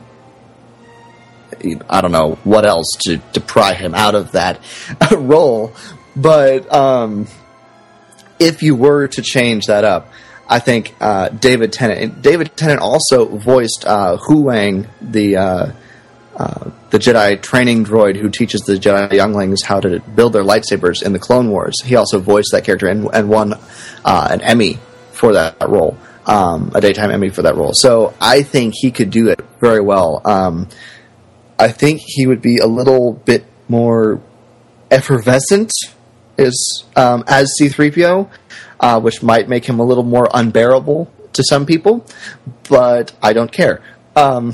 I don't know what else to, to pry him out of that role. But um, if you were to change that up, I think uh, David Tennant. David Tennant also voiced uh, Hu Wang, the uh, uh, the Jedi training droid who teaches the Jedi younglings how to build their lightsabers in the Clone Wars. He also voiced that character and, and won uh, an Emmy for that role, um, a daytime Emmy for that role. So I think he could do it very well. Um, I think he would be a little bit more effervescent is um, as C three P O, uh, which might make him a little more unbearable to some people, but I don't care. Um,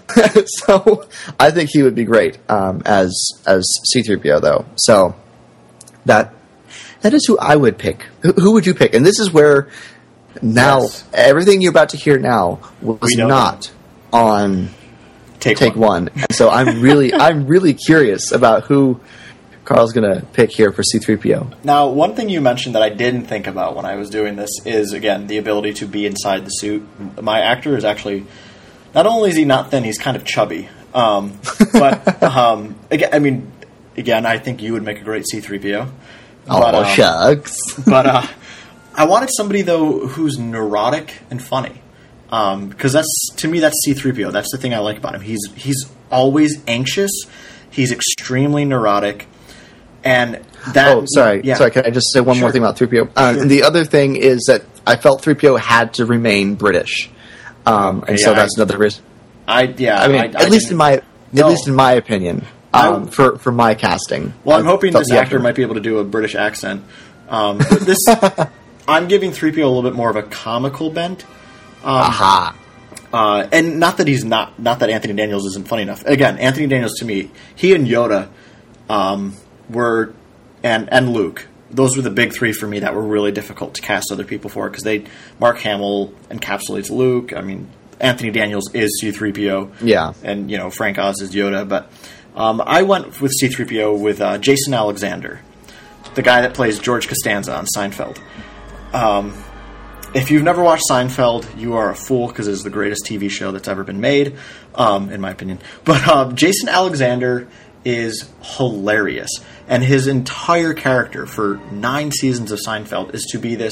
so I think he would be great um, as as C three P O, though. So that that is who I would pick. Who, who would you pick? And this is where now yes. everything you're about to hear now was not on Take, take one. one. And so I'm really, I'm really curious about who Carl's going to pick here for C three P O. Now, one thing you mentioned that I didn't think about when I was doing this is, again, the ability to be inside the suit. My actor is actually, not only is he not thin, he's kind of chubby. Um, but, um, again, I mean, again, I think you would make a great C three P O. Oh, but, um, shucks. But uh, I wanted somebody, though, who's neurotic and funny. Um, because that's, to me, that's C three P O. That's the thing I like about him. He's he's always anxious. He's extremely neurotic. And that... Oh, sorry. Yeah. Sorry, can I just say one sure. more thing about three P O? Uh, sure. And the other thing is that I felt three P O had to remain British. Um, and yeah, so that's I, another reason. I, yeah. I mean, I, at I least in my... No. At least in my opinion, um, I, for, for my casting. Well, I'm I hoping this actor might be able to do a British accent. Um, but this... I'm giving three P O a little bit more of a comical bent. Um, Aha. Uh, and not that he's not, not that Anthony Daniels isn't funny enough. Again, Anthony Daniels to me, he and Yoda um, were, and and Luke, those were the big three for me that were really difficult to cast other people for because they, Mark Hamill encapsulates Luke. I mean, Anthony Daniels is C three P O. Yeah. And, you know, Frank Oz is Yoda. But um, I went with C three P O with uh, Jason Alexander, the guy that plays George Costanza on Seinfeld. Um... If you've never watched Seinfeld, you are a fool because it is the greatest T V show that's ever been made, um, in my opinion. But uh, Jason Alexander is hilarious. And his entire character for nine seasons of Seinfeld is to be this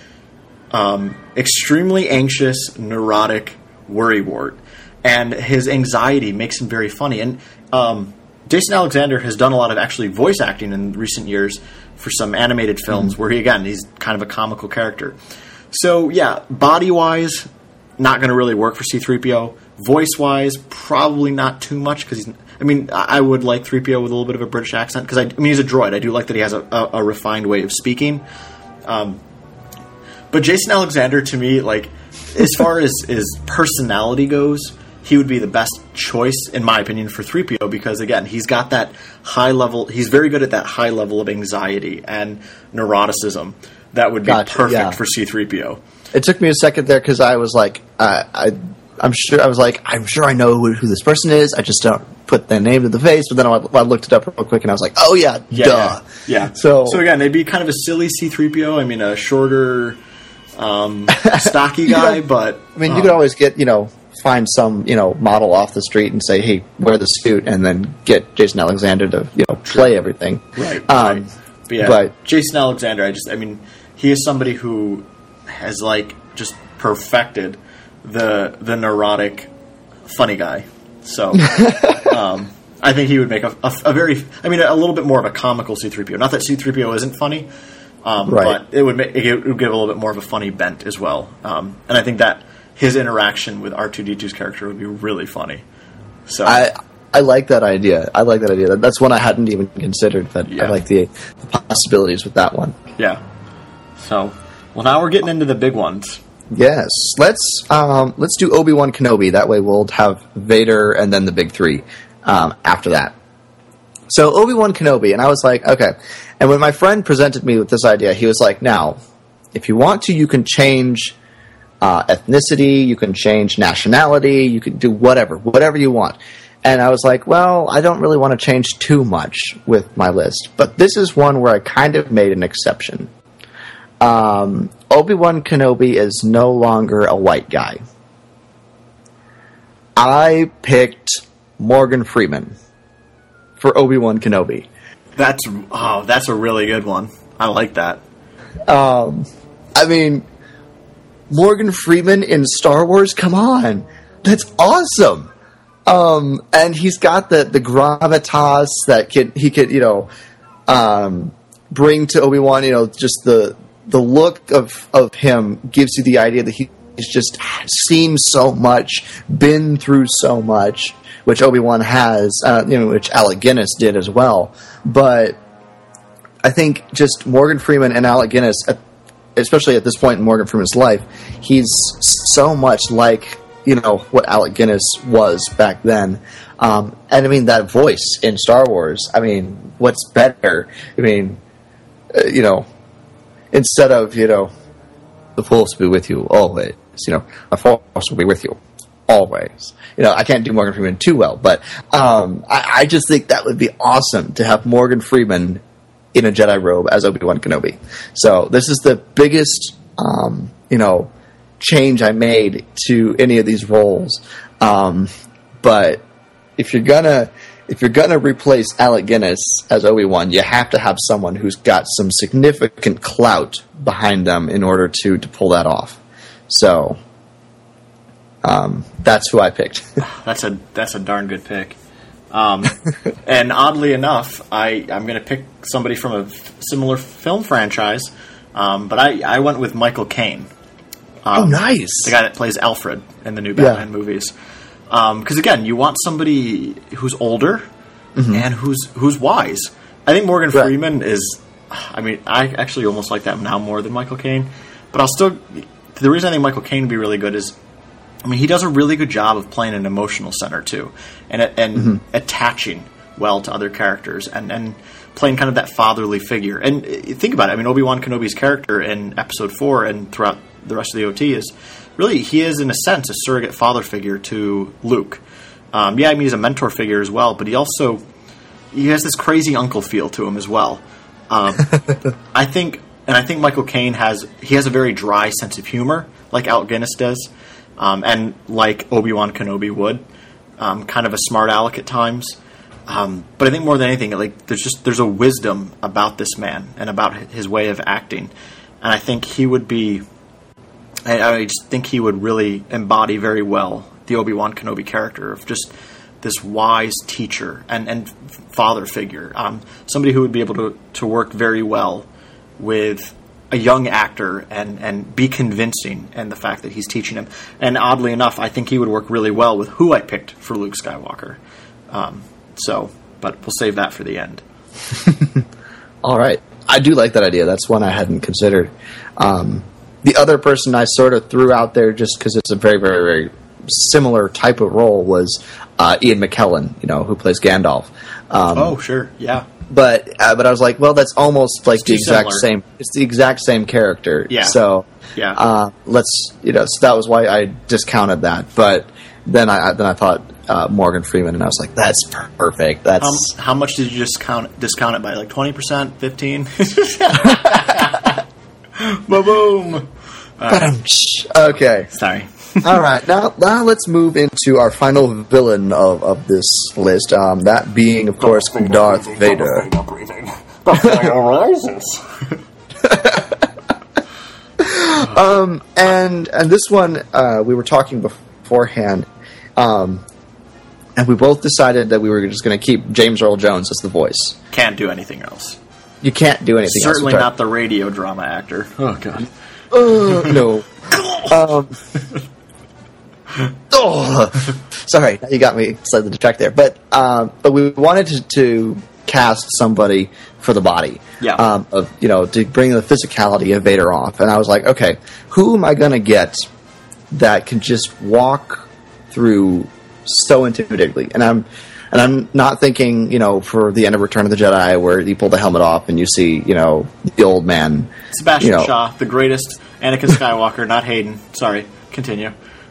um, extremely anxious, neurotic worrywart. And his anxiety makes him very funny. And um, Jason Alexander has done a lot of actually voice acting in recent years for some animated films mm-hmm. where he, again, he's kind of a comical character. So, yeah, body-wise, not going to really work for C three P O. Voice-wise, probably not too much, because he's... I mean, I would like three P O with a little bit of a British accent, because, I, I mean, he's a droid. I do like that he has a, a, a refined way of speaking. Um, but Jason Alexander, to me, like, as far as his personality goes, he would be the best choice, in my opinion, for three P O, because, again, he's got that high level... He's very good at that high level of anxiety and neuroticism. That would be gotcha, perfect yeah. for C three P O. It took me a second there because I was like, uh, I, I'm sure I was like, I'm sure I know who, who this person is. I just don't put their name to the face. But then I, I looked it up real quick and I was like, oh yeah, yeah duh. Yeah. yeah. So, so again, they'd be kind of a silly C three P O. I mean, a shorter, um, stocky guy. know, but I mean, um, you could always get you know find some you know model off the street and say, hey, wear the suit, and then get Jason Alexander to you know play true. everything. Right. Um, right. But yeah, but, Jason Alexander, I just, I mean. He is somebody who has, like, just perfected the the neurotic, funny guy. So um, I think he would make a, a, a very, I mean, a little bit more of a comical C three P O. Not that C three P O isn't funny, um, Right. but it would, make, it would give a little bit more of a funny bent as well. Um, and I think that his interaction with R two D two's character would be really funny. So I I like that idea. I like that idea. That's one I hadn't even considered, but Yeah. I like the, the possibilities with that one. yeah. So, well, now we're getting into the big ones. Yes, let's um, let's do Obi-Wan Kenobi. That way, we'll have Vader and then the big three um, after that. So Obi-Wan Kenobi, and I was like, okay. And when my friend presented me with this idea, he was like, now, if you want to, you can change uh, ethnicity, you can change nationality, you can do whatever, whatever you want. And I was like, well, I don't really want to change too much with my list, but this is one where I kind of made an exception. Um, Obi-Wan Kenobi is no longer a white guy. I picked Morgan Freeman for Obi-Wan Kenobi. That's oh, that's a really good one. I like that. Um, I mean, Morgan Freeman in Star Wars, come on. That's awesome. Um, and he's got the, the gravitas that can, he could, you know, um, bring to Obi-Wan, you know, just the, the look of, of him gives you the idea that he's just seen so much, been through so much, which Obi-Wan has, uh, you know, which Alec Guinness did as well. But I think just Morgan Freeman and Alec Guinness, especially at this point in Morgan Freeman's life, he's so much like, you know, what Alec Guinness was back then. Um, and I mean, that voice in Star Wars, I mean, what's better? I mean, uh, you know, instead of, you know, the Force will be with you always, you know, the Force will be with you always. You know, I can't do Morgan Freeman too well, but um, I, I just think that would be awesome to have Morgan Freeman in a Jedi robe as Obi-Wan Kenobi. So this is the biggest, um, you know, change I made to any of these roles. Um, but if you're gonna if you're gonna replace Alec Guinness as Obi-Wan, you have to have someone who's got some significant clout behind them in order to to pull that off. So um, that's who I picked. That's a that's a darn good pick. Um, and oddly enough, I I'm going to pick somebody from a f- similar film franchise, um, but I I went with Michael Caine. Um, oh, nice! The guy that plays Alfred in the new Yeah. Batman movies. Because um, again, you want somebody who's older Mm-hmm. and who's who's wise. I think Morgan Right. Freeman is. I mean, I actually almost like that now more than Michael Caine. But I'll still. The reason I think Michael Caine would be really good is, I mean, he does a really good job of playing an emotional center too, and and Mm-hmm. attaching well to other characters, and and playing kind of that fatherly figure. And uh, think about it. I mean, Obi-Wan Kenobi's character in Episode Four and throughout the rest of the O T is really, he is in a sense a surrogate father figure to Luke. Um, yeah, I mean, he's a mentor figure as well, but he also he has this crazy uncle feel to him as well. Um, I think, and I think Michael Caine has he has a very dry sense of humor, like Alec Guinness does, um, and like Obi-Wan Kenobi would, um, kind of a smart aleck at times. Um, but I think more than anything, like there's just there's a wisdom about this man and about his way of acting, and I think he would be. I, I just think he would really embody very well the Obi-Wan Kenobi character of just this wise teacher and, and father figure. Um, somebody who would be able to, to work very well with a young actor and, and be convincing in the fact that he's teaching him. And oddly enough, I think he would work really well with who I picked for Luke Skywalker. Um, so, but we'll save that for the end. All right. I do like that idea. That's one I hadn't considered. Um, the other person I sort of threw out there just because it's a very, very, very similar type of role was uh, Ian McKellen, you know, who plays Gandalf. Um, Oh, sure. Yeah. But uh, but I was like, well, that's almost like It's the too exact similar. same. It's the exact same character. Yeah. So Yeah. uh, let's you know. So that was why I discounted that. But then I then I thought uh, Morgan Freeman, and I was like, that's perfect. That's How, how much did you just count, discount it by? Like twenty percent, fifteen? Boom. okay. Sorry. All right, now now let's move into our final villain of, of this list. Um, that being, of course, Darth Vader. Um, and and this one, uh, we were talking beforehand, um, and we both decided that we were just going to keep James Earl Jones as the voice. Can't do anything else. You can't do anything else. Certainly not the radio drama actor. Oh, God. Uh, no. um, oh, sorry, you got me slightly distracted there. But um, but we wanted to, to cast somebody for the body. Yeah. Um, of, you know, to bring the physicality of Vader off. And I was like, okay, who am I going to get that can just walk through so intimidatingly? And I'm and I'm not thinking, you know, for the end of Return of the Jedi where you pull the helmet off and you see, you know, the old man. Sebastian you know. Shaw, the greatest Anakin Skywalker, not Hayden. Sorry, continue.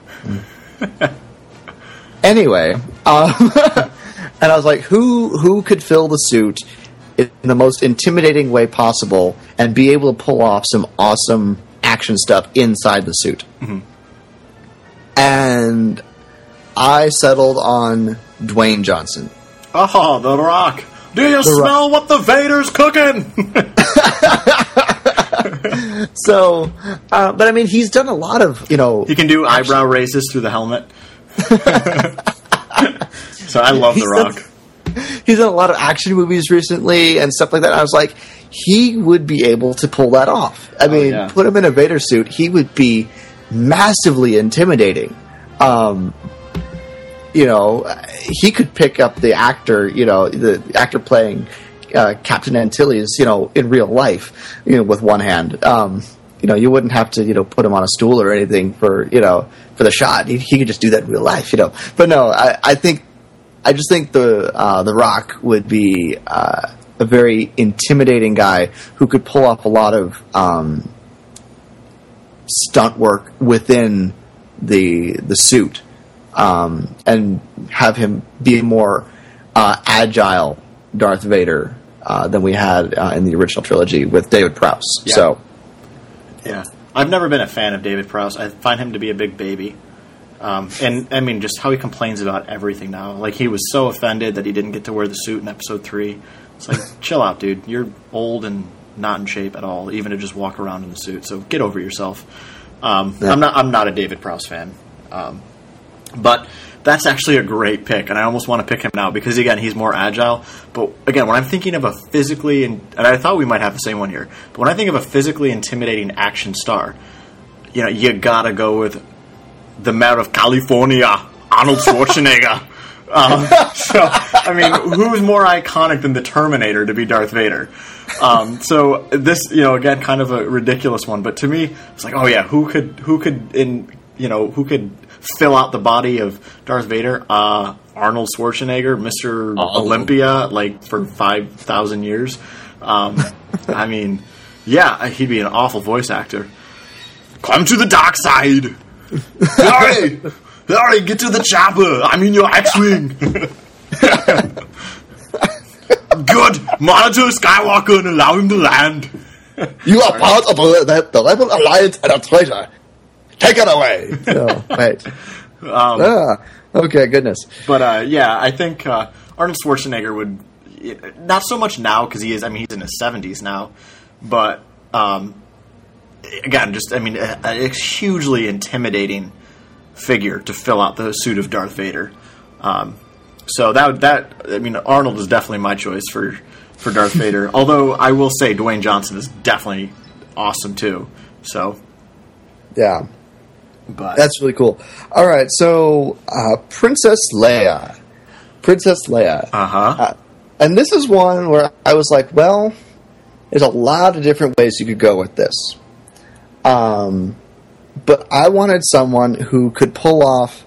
Anyway, um, and I was like, who who could fill the suit in the most intimidating way possible and be able to pull off some awesome action stuff inside the suit? Mm-hmm. And I settled on Dwayne Johnson. Oh, The Rock. Do you The smell what the Vader's cooking? So, uh, but I mean, he's done a lot of, you know... He can do action. Eyebrow raises through the helmet. So I love He's The Rock. Done, he's done a lot of action movies recently and stuff like that. And I was like, he would be able to pull that off. I Oh, mean, yeah. put him in a Vader suit, he would be massively intimidating. Um, you know, he could pick up the actor, you know, the actor playing uh, Captain Antilles, you know, in real life, you know, with one hand. Um, you know, you wouldn't have to, you know, put him on a stool or anything for, you know, for the shot. He, he could just do that in real life, you know. But no, I, I think, I just think the uh, the Rock would be uh, a very intimidating guy who could pull off a lot of um, stunt work within the the suit, um, and have him be a more uh, agile Darth Vader uh, than we had uh, in the original trilogy with David Prowse. Yeah. So, Yeah. I've never been a fan of David Prowse. I find him to be a big baby. Um, and, I mean, just how he complains about everything now. Like, he was so offended that he didn't get to wear the suit in Episode three. It's like, chill out, dude. You're old and not in shape at all, even to just walk around in the suit. So get over yourself. Um, Yeah. I'm not I'm not a David Prowse fan. Um, but that's actually a great pick, and I almost want to pick him now because, again, he's more agile. But, again, when I'm thinking of a physically, and, and I thought we might have the same one here, but when I think of a physically intimidating action star, you know, you gotta go with the Mayor of California, Arnold Schwarzenegger. um, so, I mean, who's more iconic than the Terminator to be Darth Vader? Um, so this, you know, again, kind of a ridiculous one, but to me, it's like, oh yeah, who could, who could, in, you know, who could fill out the body of Darth Vader? Uh, Arnold Schwarzenegger, Mister Oh. Olympia, like for five thousand years. Um, I mean, yeah, he'd be an awful voice actor. Come to the dark side. Hurry! Hurry, get to the chopper. I'm in your X-Wing. Good. Monitor Skywalker and allow him to land. you are part of the, the Rebel Alliance and a traitor. Take it away. Oh, right. Um, ah, okay, goodness. But, uh, yeah, I think uh, Arnold Schwarzenegger would... Not so much now, because he is... I mean, he's in his seventies now. But, um, again, just, I mean, a, a hugely intimidating figure to fill out the suit of Darth Vader. Um, so that that I mean, Arnold is definitely my choice for for Darth Vader. Although I will say Dwayne Johnson is definitely awesome too. So Yeah, but that's really cool. All right, so uh, Princess Leia, Princess Leia, uh-huh. uh, and this is one where I was like, well, there's a lot of different ways you could go with this. Um, but I wanted someone who could pull off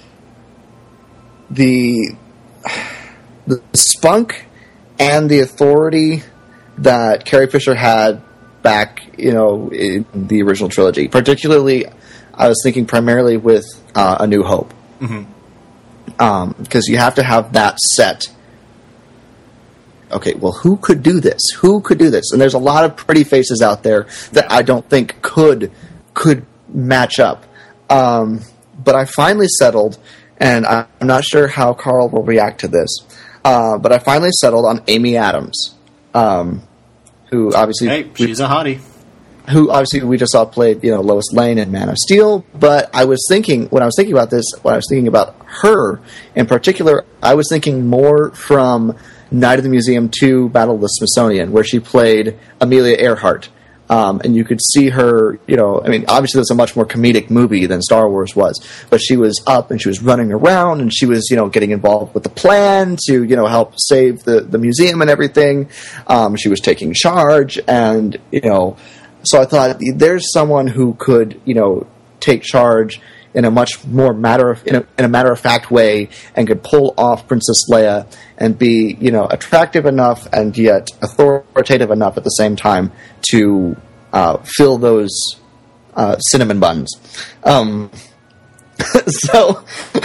the the spunk and the authority that Carrie Fisher had back, you know, in the original trilogy. Particularly, I was thinking primarily with uh, A New Hope. Mm-hmm. Um, because you have to have that set. Okay, well, who could do this? Who could do this? And there's a lot of pretty faces out there that I don't think could could match up. Um, but I finally settled, and I'm not sure how Carl will react to this, uh, but I finally settled on Amy Adams, um, who obviously... Hey, she's a hottie. who obviously we just saw played, you know, Lois Lane in Man of Steel. But I was thinking, when I was thinking about this, when I was thinking about her in particular, I was thinking more from Night of the Museum two, Battle of the Smithsonian, where she played Amelia Earhart. Um, and you could see her, you know, I mean, obviously it's a much more comedic movie than Star Wars was, but she was up and she was running around and she was, you know, getting involved with the plan to, you know, help save the, the museum and everything. Um, she was taking charge and, you know, so I thought there's someone who could, you know, take charge in a much more matter of, in a, in a matter of fact way and could pull off Princess Leia and be, you know, attractive enough and yet authoritative enough at the same time to uh, fill those uh, cinnamon buns. Um, so,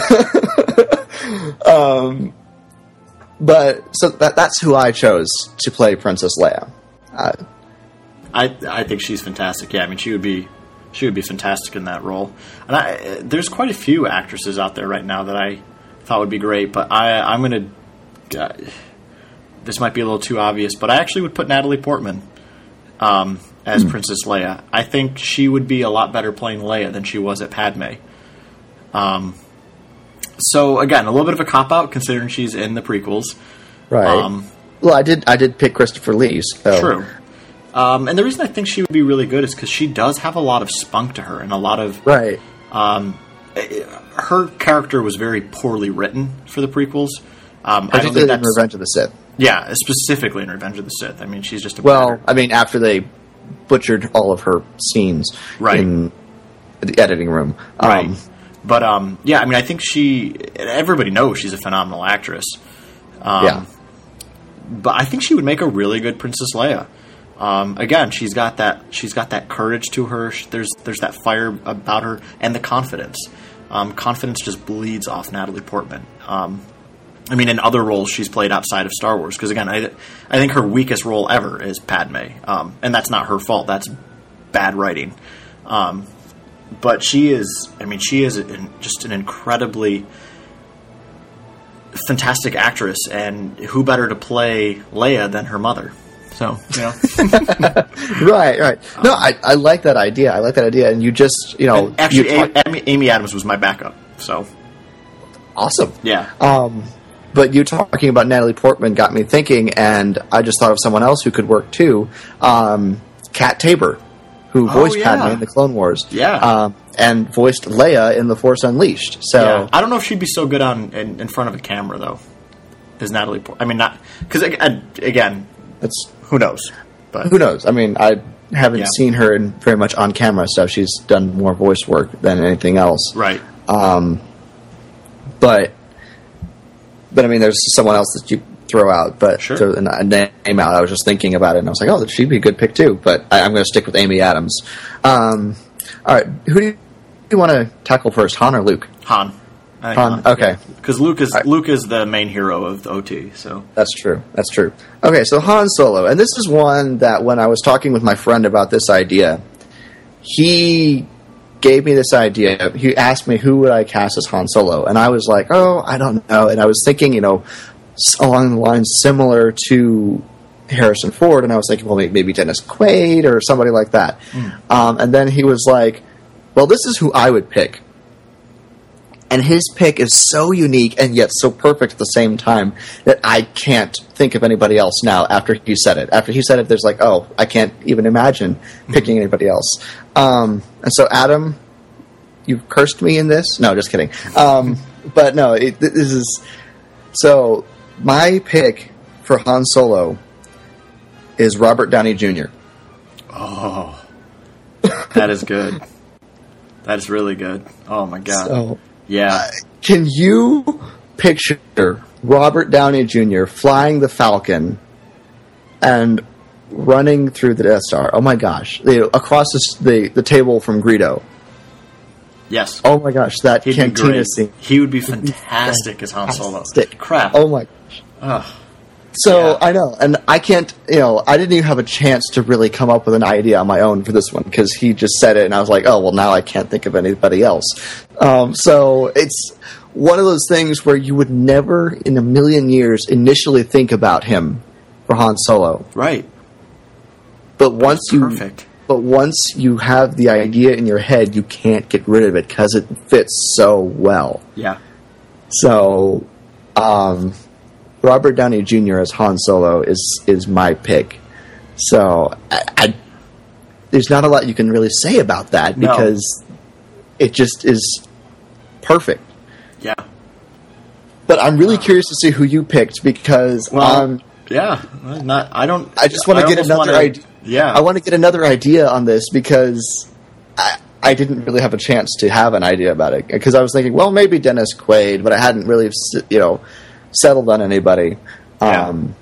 um, but so that that's who I chose to play Princess Leia. Uh, I I think she's fantastic. Yeah, I mean she would be she would be fantastic in that role. And I, there's quite a few actresses out there right now that I thought would be great, but I I'm gonna. Uh, this might be a little too obvious, but I actually would put Natalie Portman um, as mm. Princess Leia. I think she would be a lot better playing Leia than she was at Padme. Um, so again, a little bit of a cop out considering she's in the prequels. Right. Um, well, I did I did pick Christopher Lee. So. True. Um, and the reason I think she would be really good is because she does have a lot of spunk to her and a lot of right. Um, her character was very poorly written for the prequels. Um, I don't think that's, in Revenge of the Sith. Yeah, specifically in Revenge of the Sith. I mean, she's just a well. better. I mean, after they butchered all of her scenes right. in the editing room, right? Um, but um, yeah, I mean, I think she. Everybody knows she's a phenomenal actress. Um, yeah, but I think she would make a really good Princess Leia. Um, again, she's got that she's got that courage to her. There's there's that fire about her and the confidence. Um, confidence just bleeds off Natalie Portman. Um, I mean, in other roles she's played outside of Star Wars, because again, I I think her weakest role ever is Padme, um, and that's not her fault. That's bad writing. Um, but she is, I mean, she is an, just an incredibly fantastic actress, and who better to play Leia than her mother? So, you know. right, right. No, I, I like that idea. I like that idea. And you just, you know. And actually, talk- Amy, Amy Adams was my backup. So. Awesome. Yeah. Um, but you talking about Natalie Portman got me thinking, and I just thought of someone else who could work too. Um, Kat Tabor, who oh, voiced yeah. Padme in the Clone Wars. Yeah. Um, and voiced Leia in The Force Unleashed. So yeah. I don't know if she'd be so good on in, in front of a camera, though, as Natalie Portman. I mean, not. Because, again. It's. Who knows? But who knows? I mean, I haven't yeah. seen her in very much on camera stuff. She's done more voice work than anything else. Right. Um, but, but I mean, there's someone else that you throw out, but sure. throw a name out. I was just thinking about it, and I was like, oh, she'd be a good pick too. But I, I'm going to stick with Amy Adams. Um, all right, who do you, you want to tackle first, Han or Luke? Han. Han. Han. Okay. Because Luke is right. Luke is the main hero of the O T. So that's true. That's true. Okay, so Han Solo, and this is one that when I was talking with my friend about this idea, he gave me this idea. He asked me who would I cast as Han Solo, and I was like, oh, I don't know. And I was thinking, you know, along the lines similar to Harrison Ford, and I was thinking, well, maybe Dennis Quaid or somebody like that. Mm. Um, and then he was like, well, this is who I would pick. And his pick is so unique and yet so perfect at the same time that I can't think of anybody else now after he said it. After he said it, there's like, oh, I can't even imagine picking anybody else. Um, and so, Adam, you've cursed me in this? No, just kidding. Um, but no, it, this is... So, my pick for Han Solo is Robert Downey Junior Oh, that is good. That is really good. Oh, my God. So... Yeah. Uh, can you picture Robert Downey Junior flying the Falcon and running through the Death Star? Oh my gosh. The, across the, the, the table from Greedo. Yes. Oh my gosh, that He'd cantina scene. He would be fantastic as Han Solo. Crap. Oh my gosh. Ugh. So, yeah. I know, and I can't, you know, I didn't even have a chance to really come up with an idea on my own for this one, because he just said it, and I was like, oh, well, now I can't think of anybody else. Um, so, it's one of those things where you would never in a million years initially think about him for Han Solo. Right. But once you perfect. but once you have the idea in your head, you can't get rid of it because it fits so well. Yeah. So, um, Robert Downey Junior as Han Solo is is my pick. So, I, I, there's not a lot you can really say about that No. because it just is perfect. Yeah. But I'm really curious to see who you picked because Well, um, yeah. Not. I don't. I just want to get almost another wanna- idea. Yeah. I want to get another idea on this because I, I didn't really have a chance to have an idea about it because I was thinking, well, maybe Dennis Quaid, but I hadn't really, you know, settled on anybody. Yeah. Um,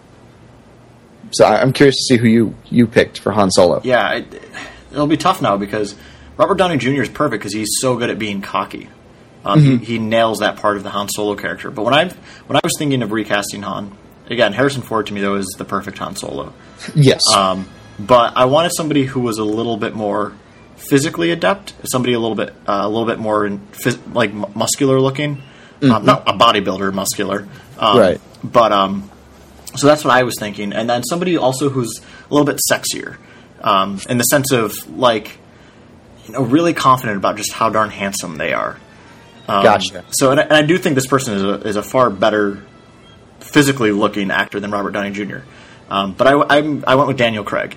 so I, I'm curious to see who you, you picked for Han Solo. Yeah. It, it'll be tough now because Robert Downey Junior is perfect because he's so good at being cocky. Um, Mm-hmm. he, he nails that part of the Han Solo character. But when I when I was thinking of recasting Han, again, Harrison Ford to me though is the perfect Han Solo. Yes. Um, but I wanted somebody who was a little bit more physically adept, somebody a little bit uh, a little bit more in, phys- like m- muscular looking, Mm-hmm. um, not a bodybuilder, muscular, um, Right. But um, so that's what I was thinking, and then somebody also who's a little bit sexier, um, in the sense of like, you know, really confident about just how darn handsome they are. Um, Gotcha. So, and I, and I do think this person is a, is a far better physically looking actor than Robert Downey Junior Um, but I, I'm, I went with Daniel Craig.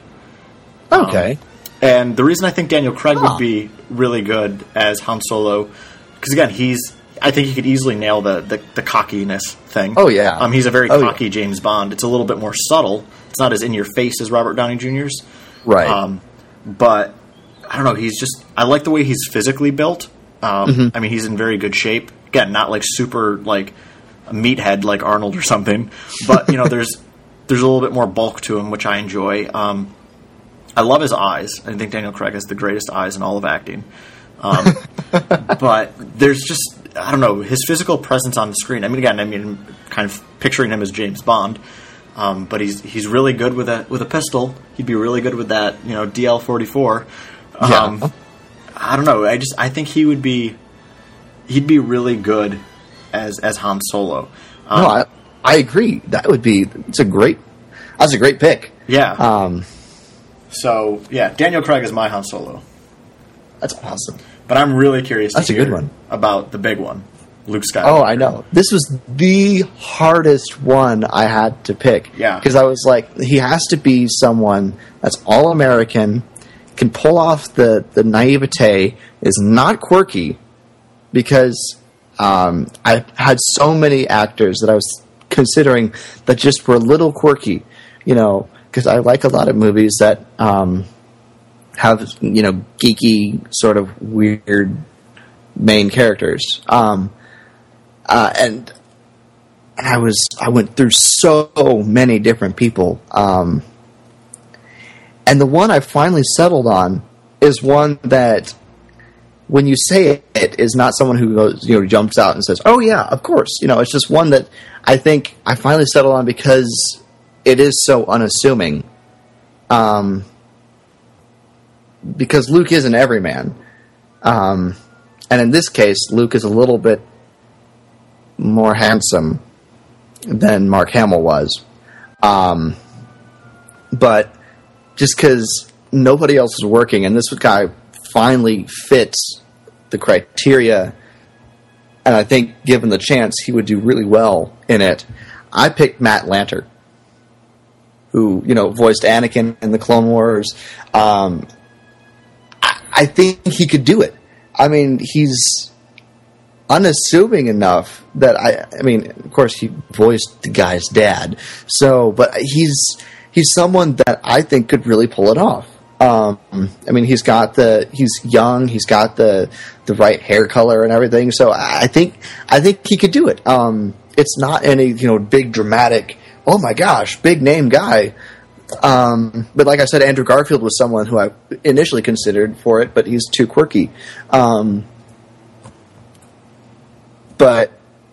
okay. And the reason I think Daniel Craig Huh. would be really good as Han Solo, because again, he's, I think he could easily nail the, the, the cockiness thing. Oh, yeah. Um, he's a very Oh, yeah. cocky James Bond. It's a little bit more subtle. It's not as in your face as Robert Downey Junior's. Right. Um, but I don't know. He's just, I like the way he's physically built. Um, Mm-hmm. I mean, he's in very good shape. Again, not like super like a meathead like Arnold or something, but you know, there's there's a little bit more bulk to him, which I enjoy. Um, I love his eyes. I think Daniel Craig has the greatest eyes in all of acting. Um, but there's just, I don't know, his physical presence on the screen. I mean, again, I mean, kind of picturing him as James Bond. Um, but he's he's really good with a with a pistol. He'd be really good with that, you know, D L forty-four. Um, Yeah. I don't know. I just I think he would be he'd be really good as as Han Solo. Um, no, I, I agree. That would be, it's a great, that's a great pick. yeah. Um, so yeah, Daniel Craig is my Han Solo. that's awesome. But I'm really curious That's to a hear good one. about the big one, Luke Skywalker. Oh, I know. This was the hardest one I had to pick. Yeah. Because I was like, he has to be someone that's all American, can pull off the, the naivete, is not quirky, because um, I had so many actors that I was considering that just were a little quirky, you know, because I like a lot of movies that um, have, you know, geeky, sort of weird main characters. Um, uh, and and I was I went through so many different people. Um, and the one I finally settled on is one that, when you say it, is not someone who goes, you know, jumps out and says, "Oh yeah, of course." You know, it's just one that I think I finally settled on because it is so unassuming. Um, because Luke is an everyman. Um, and in this case, Luke is a little bit more handsome than Mark Hamill was. Um, but just because nobody else is working, and this guy finally fits the criteria, and I think given the chance, he would do really well in it, I picked Matt Lanter, who, you know, voiced Anakin in the Clone Wars. Um, I, I think he could do it. I mean, he's unassuming enough that I, I mean, of course, he voiced the guy's dad. So, but he's he's someone that I think could really pull it off. Um, I mean, he's got the he's young, he's got the the right hair color and everything. So I think I think he could do it. Um, it's not any, you know, big dramatic, oh my gosh, big name guy. Um, but like I said, Andrew Garfield was someone who I initially considered for it, but he's too quirky. Um, but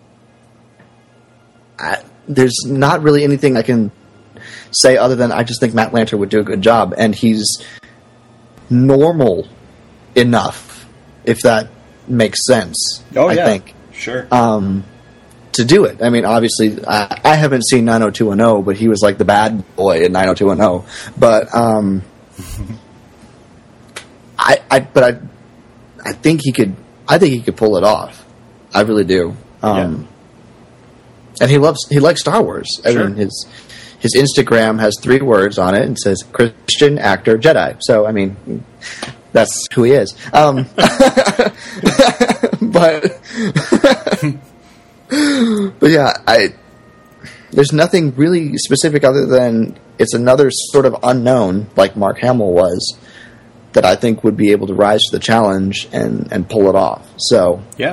I, there's not really anything I can say other than I just think Matt Lanter would do a good job, and he's normal enough, if that makes sense. Oh, I yeah. think Sure. um, to do it. I mean, obviously, I, I haven't seen nine oh two one oh, but he was like the bad boy in nine oh two one oh. But um, I, I but I I think he could I think he could pull it off. I really do. Um, yeah. And he loves he likes Star Wars. I Sure. mean, his his Instagram has three words on it and says Christian actor Jedi. So I mean, that's who he is. Um, but but yeah, I there's nothing really specific other than it's another sort of unknown like Mark Hamill was that I think would be able to rise to the challenge and, and pull it off. So Yeah.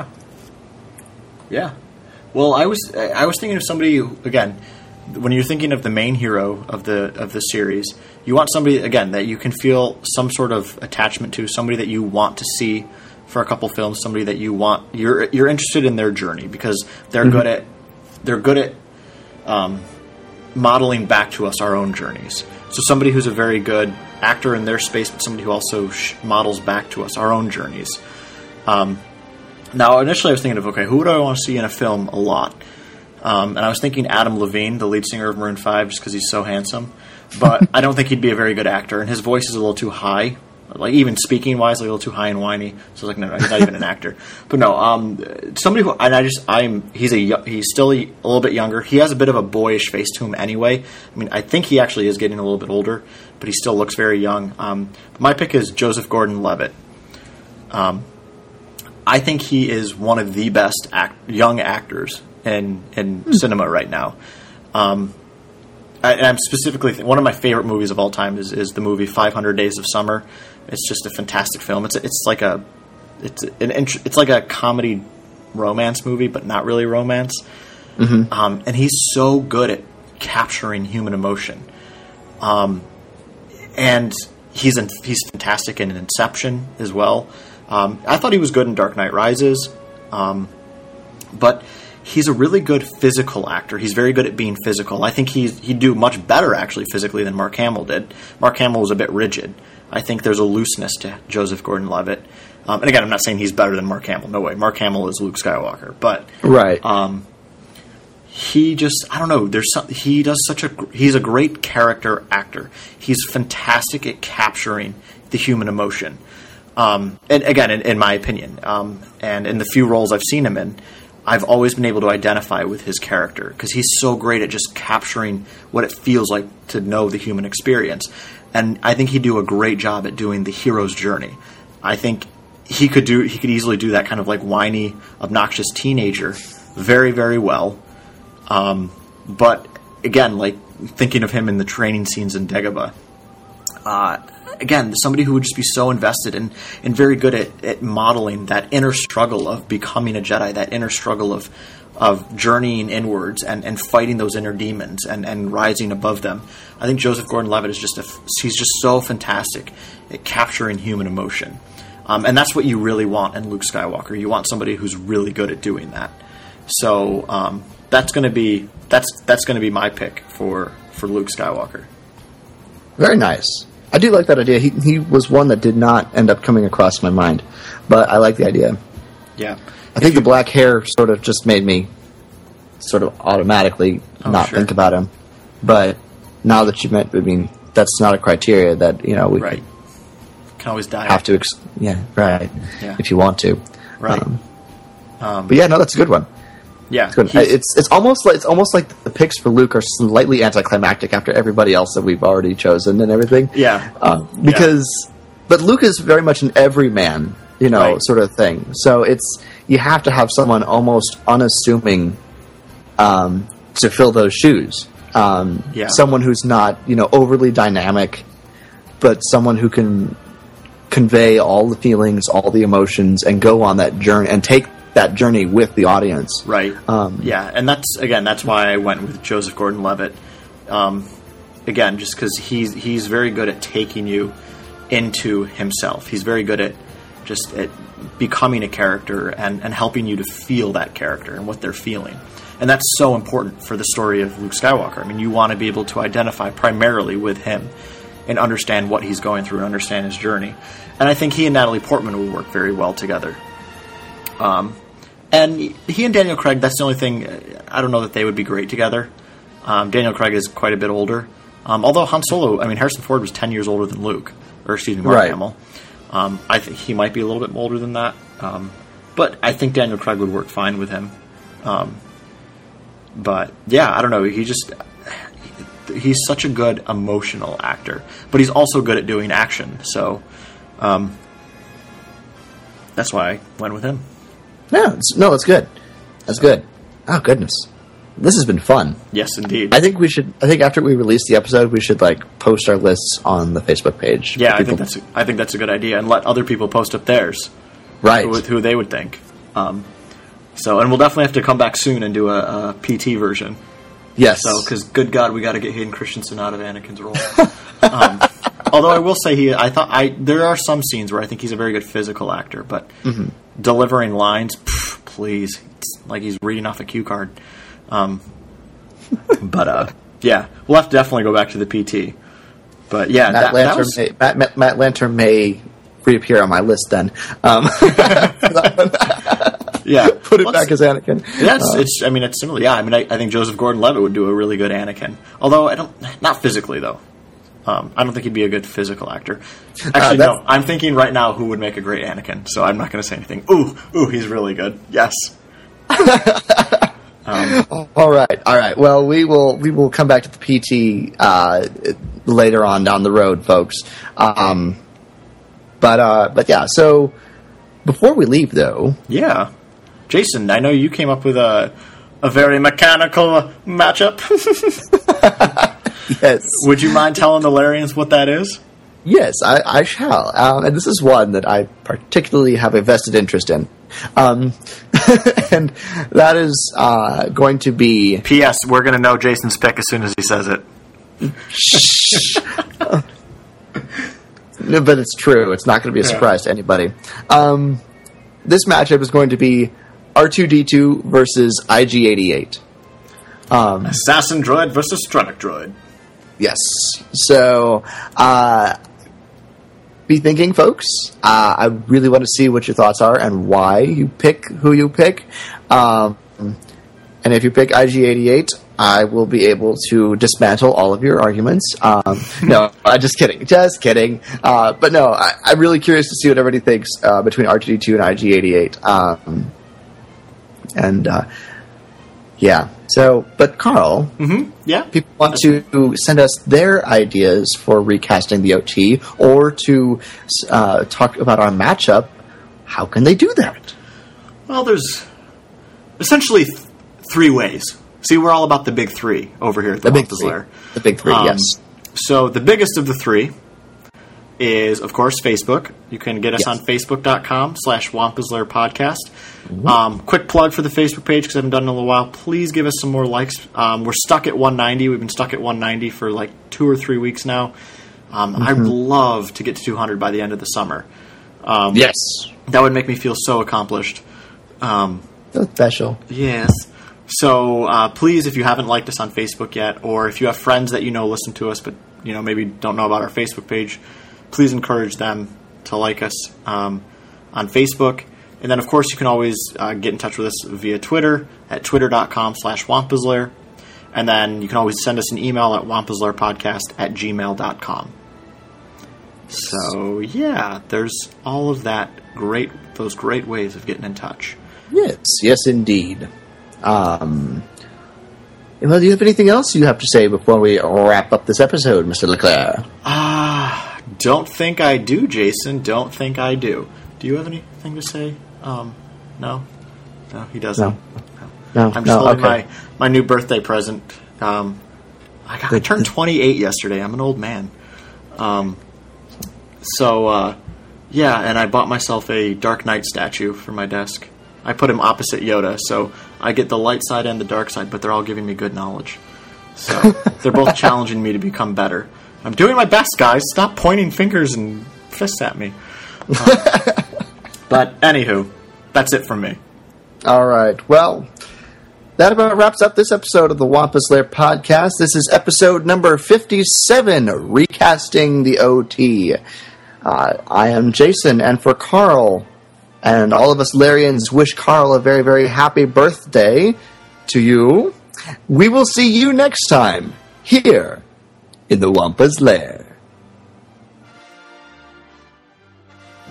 Yeah. Well, I was I was thinking of somebody who, again, when you're thinking of the main hero of the of the series, you want somebody again that you can feel some sort of attachment to, somebody that you want to see for a couple films, somebody that you want you're you're interested in their journey because they're mm-hmm. good at they're good at um, modeling back to us our own journeys. So somebody who's a very good actor in their space, but somebody who also sh- models back to us our own journeys. Um, now, initially I was thinking of, okay, who do I want to see in a film a lot? Um, and I was thinking Adam Levine, the lead singer of Maroon five, just because he's so handsome. But I don't think he'd be a very good actor, and his voice is a little too high. Like, even speaking-wise, like, a little too high and whiny. So I was like, no, no, he's not even an actor. But no, um, somebody who, and I just, I'm, he's a, he's still a, a little bit younger. He has a bit of a boyish face to him anyway. I mean, I think he actually is getting a little bit older, but he still looks very young. Um, my pick is Joseph Gordon-Levitt. Um, I think he is one of the best act, young actors in, in hmm. cinema right now. Um, I, and I'm specifically, th- one of my favorite movies of all time is, is the movie five hundred Days of Summer. It's just a fantastic film. It's it's like a it's an int- it's like a comedy romance movie, but not really romance. Mm-hmm. Um, and he's so good at capturing human emotion. Um, and he's in, he's fantastic in Inception as well. Um, I thought he was good in Dark Knight Rises, um, but he's a really good physical actor. He's very good at being physical. I think he's, he'd do much better actually physically than Mark Hamill did. Mark Hamill was a bit rigid. I think there's a looseness to Joseph Gordon-Levitt. Um, and again, I'm not saying he's better than Mark Hamill. No way. Mark Hamill is Luke Skywalker. But right. Um, he just, I don't know, there's some, he does such a, he's a great character actor. He's fantastic at capturing the human emotion. Um, and again, in, in my opinion, um, and in the few roles I've seen him in, I've always been able to identify with his character because he's so great at just capturing what it feels like to know the human experience. And I think he'd do a great job at doing the hero's journey. I think he could do, he could easily do that kind of like whiny, obnoxious teenager very, very well. Um, but again, like thinking of him in the training scenes in Dagobah, uh, again, somebody who would just be so invested and, and very good at, at modeling that inner struggle of becoming a Jedi, that inner struggle of of journeying inwards and, and fighting those inner demons and, and rising above them. I think Joseph Gordon-Levitt is just a, he's just so fantastic at capturing human emotion. Um, and that's what you really want in Luke Skywalker. You want somebody who's really good at doing that. So um, that's going to be that's that's going to be my pick for, for Luke Skywalker. Very nice. I do like that idea. He he was one that did not end up coming across my mind, but I like the idea. Yeah. I think the black hair sort of just made me sort of automatically oh, not sure. think about him. But now that you meant, I mean, that's not a criteria that, you know, we right. can always die. Have to, ex- yeah, right. Yeah. If you want to. Right. Um, um, but yeah, no, that's a good one. Yeah. It's, good. it's it's almost like it's almost like the picks for Luke are slightly anticlimactic after everybody else that we've already chosen and everything. Yeah. Um, because, yeah. But Luke is very much an everyman, you know, right. sort of thing. So it's, you have to have someone almost unassuming um, to fill those shoes. Um, yeah. Someone who's not, you know, overly dynamic, but someone who can convey all the feelings, all the emotions, and go on that journey and take that journey with the audience. Right. Um, yeah, and that's, again, that's why I went with Joseph Gordon-Levitt. Um, again, just because he's, he's very good at taking you into himself. He's very good at just at becoming a character and, and helping you to feel that character and what they're feeling. And that's so important for the story of Luke Skywalker. I mean, you want to be able to identify primarily with him and understand what he's going through and understand his journey. And I think he and Natalie Portman will work very well together. Um, and he and Daniel Craig, that's the only thing, I don't know that they would be great together. Um, Daniel Craig is quite a bit older. Um, although Han Solo, I mean, Harrison Ford was ten years older than Luke, or excuse me, Mark right. Hamill. Um, I think he might be a little bit older than that, um, but I think Daniel Craig would work fine with him. Um, but yeah, I don't know. He just he, he's such a good emotional actor, but he's also good at doing action. So um, that's why I went with him. No, it's, no, it's good. That's good. Oh goodness, this has been fun. Yes, indeed. I think we should. I think after we release the episode, we should like post our lists on the Facebook page. Yeah, I think that's. A, I think that's a good idea, and let other people post up theirs, right? Who, who they would think. Um, so, and we'll definitely have to come back soon and do a, a P T version. Yes. So, because good God, we got to get Hayden Christensen out of Anakin's role. um, although I will say he, I thought I there are some scenes where I think he's a very good physical actor, but mm-hmm. delivering lines, pff, please, it's like he's reading off a cue card. Um, but uh, yeah, we'll have to definitely go back to the P T. But yeah, Matt, that, Lanter, that was... may, Matt, Matt, Matt Lanter may reappear on my list then. Um, yeah, put it Let's, back as Anakin. Yeah, it's, uh, it's. I mean, it's similar. Yeah, I mean, I, I think Joseph Gordon-Levitt would do a really good Anakin. Although I don't, not physically though. Um, I don't think he'd be a good physical actor. Actually, uh, no. I'm thinking right now who would make a great Anakin. So I'm not going to say anything. Ooh, ooh, he's really good. Yes. Um, all right, all right. Well, we will we will come back to the P T uh, later on down the road, folks. Um, but uh, but yeah. So before we leave, though, yeah, Jason, I know you came up with a a very mechanical matchup. Yes. Would you mind telling the Larians what that is? Yes, I, I shall. Um, and this is one that I particularly have a vested interest in. Um, and that is uh, going to be... P S. We're going to know Jason's pick as soon as he says it. No, but it's true. It's not going to be a surprise yeah. to anybody. Um, this matchup is going to be R two D two versus I G eighty-eight. Um, Assassin droid versus Stronic droid. Yes. So, uh... be thinking, folks. Uh, I really want to see what your thoughts are and why you pick who you pick. Um, and if you pick I G eighty-eight, I will be able to dismantle all of your arguments. Um, no, uh, just kidding. Just kidding. Uh, but no, I, I'm really curious to see what everybody thinks uh, between R two D two and I G eighty-eight. Um, and, uh, yeah. So, but Carl, mm-hmm. yeah, people want to send us their ideas for recasting the O T or to uh, talk about our matchup. How can they do that? Well, there's essentially th- three ways. See, we're all about the big three over here at the, the big Wampus three. Lair. The big three, um, yes. So the biggest of the three is, of course, Facebook. You can get us yes. on facebook.com slash Wampus Lair podcast. Mm-hmm. Um, quick plug for the Facebook page because I haven't done it in a little while. Please give us some more likes. Um, we're stuck at one ninety. We've been stuck at one ninety for like two or three weeks now. Um, mm-hmm. I'd love to get to two hundred by the end of the summer. Um, yes. That would make me feel so accomplished. Um, so special. Yes. So uh, please, if you haven't liked us on Facebook yet, or if you have friends that you know listen to us but you know maybe don't know about our Facebook page, please encourage them to like us um, on Facebook. And then, of course, you can always uh, get in touch with us via Twitter at twitter.com slash wampaslair. And then you can always send us an email at wampaslairpodcast at gmail.com. So, yeah, there's all of that great, those great ways of getting in touch. Yes, yes, indeed. Um, well, do you have anything else you have to say before we wrap up this episode, Mister Leclerc? Ah, uh, don't think I do, Jason. Don't think I do. Do you have anything to say? Um, no? No, he doesn't. No. no. I'm just no, holding okay. my, my new birthday present. Um, I, got, I turned twenty-eight yesterday. I'm an old man. Um, so, uh, yeah, and I bought myself a Dark Knight statue for my desk. I put him opposite Yoda, so I get the light side and the dark side, but they're all giving me good knowledge. So they're both challenging me to become better. I'm doing my best, guys. Stop pointing fingers and fists at me. Um, but anywho, that's it from me. All right. Well, that about wraps up this episode of the Wampus Lair podcast. This is episode number fifty-seven, Recasting the O T. Uh, I am Jason, and for Carl and all of us Larians wish Carl a very, very happy birthday to you. We will see you next time here in the Wampus Lair.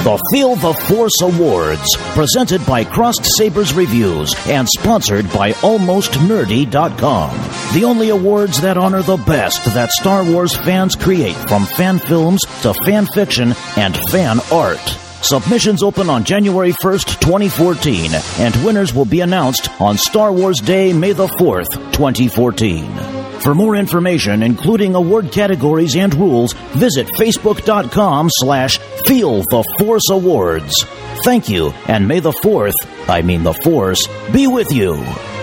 the Feel the Force Awards, presented by Crossed Sabers Reviews and sponsored by almost nerdy dot com. The only awards that honor the best that Star Wars fans create, from fan films to fan fiction and fan art. Submissions open on January first, twenty fourteen, and winners will be announced on Star Wars Day, May the fourth, twenty fourteen. For more information, including award categories and rules, visit facebook.com slash Feel the Force Awards. Thank you, and may the fourth, I mean the Force, be with you.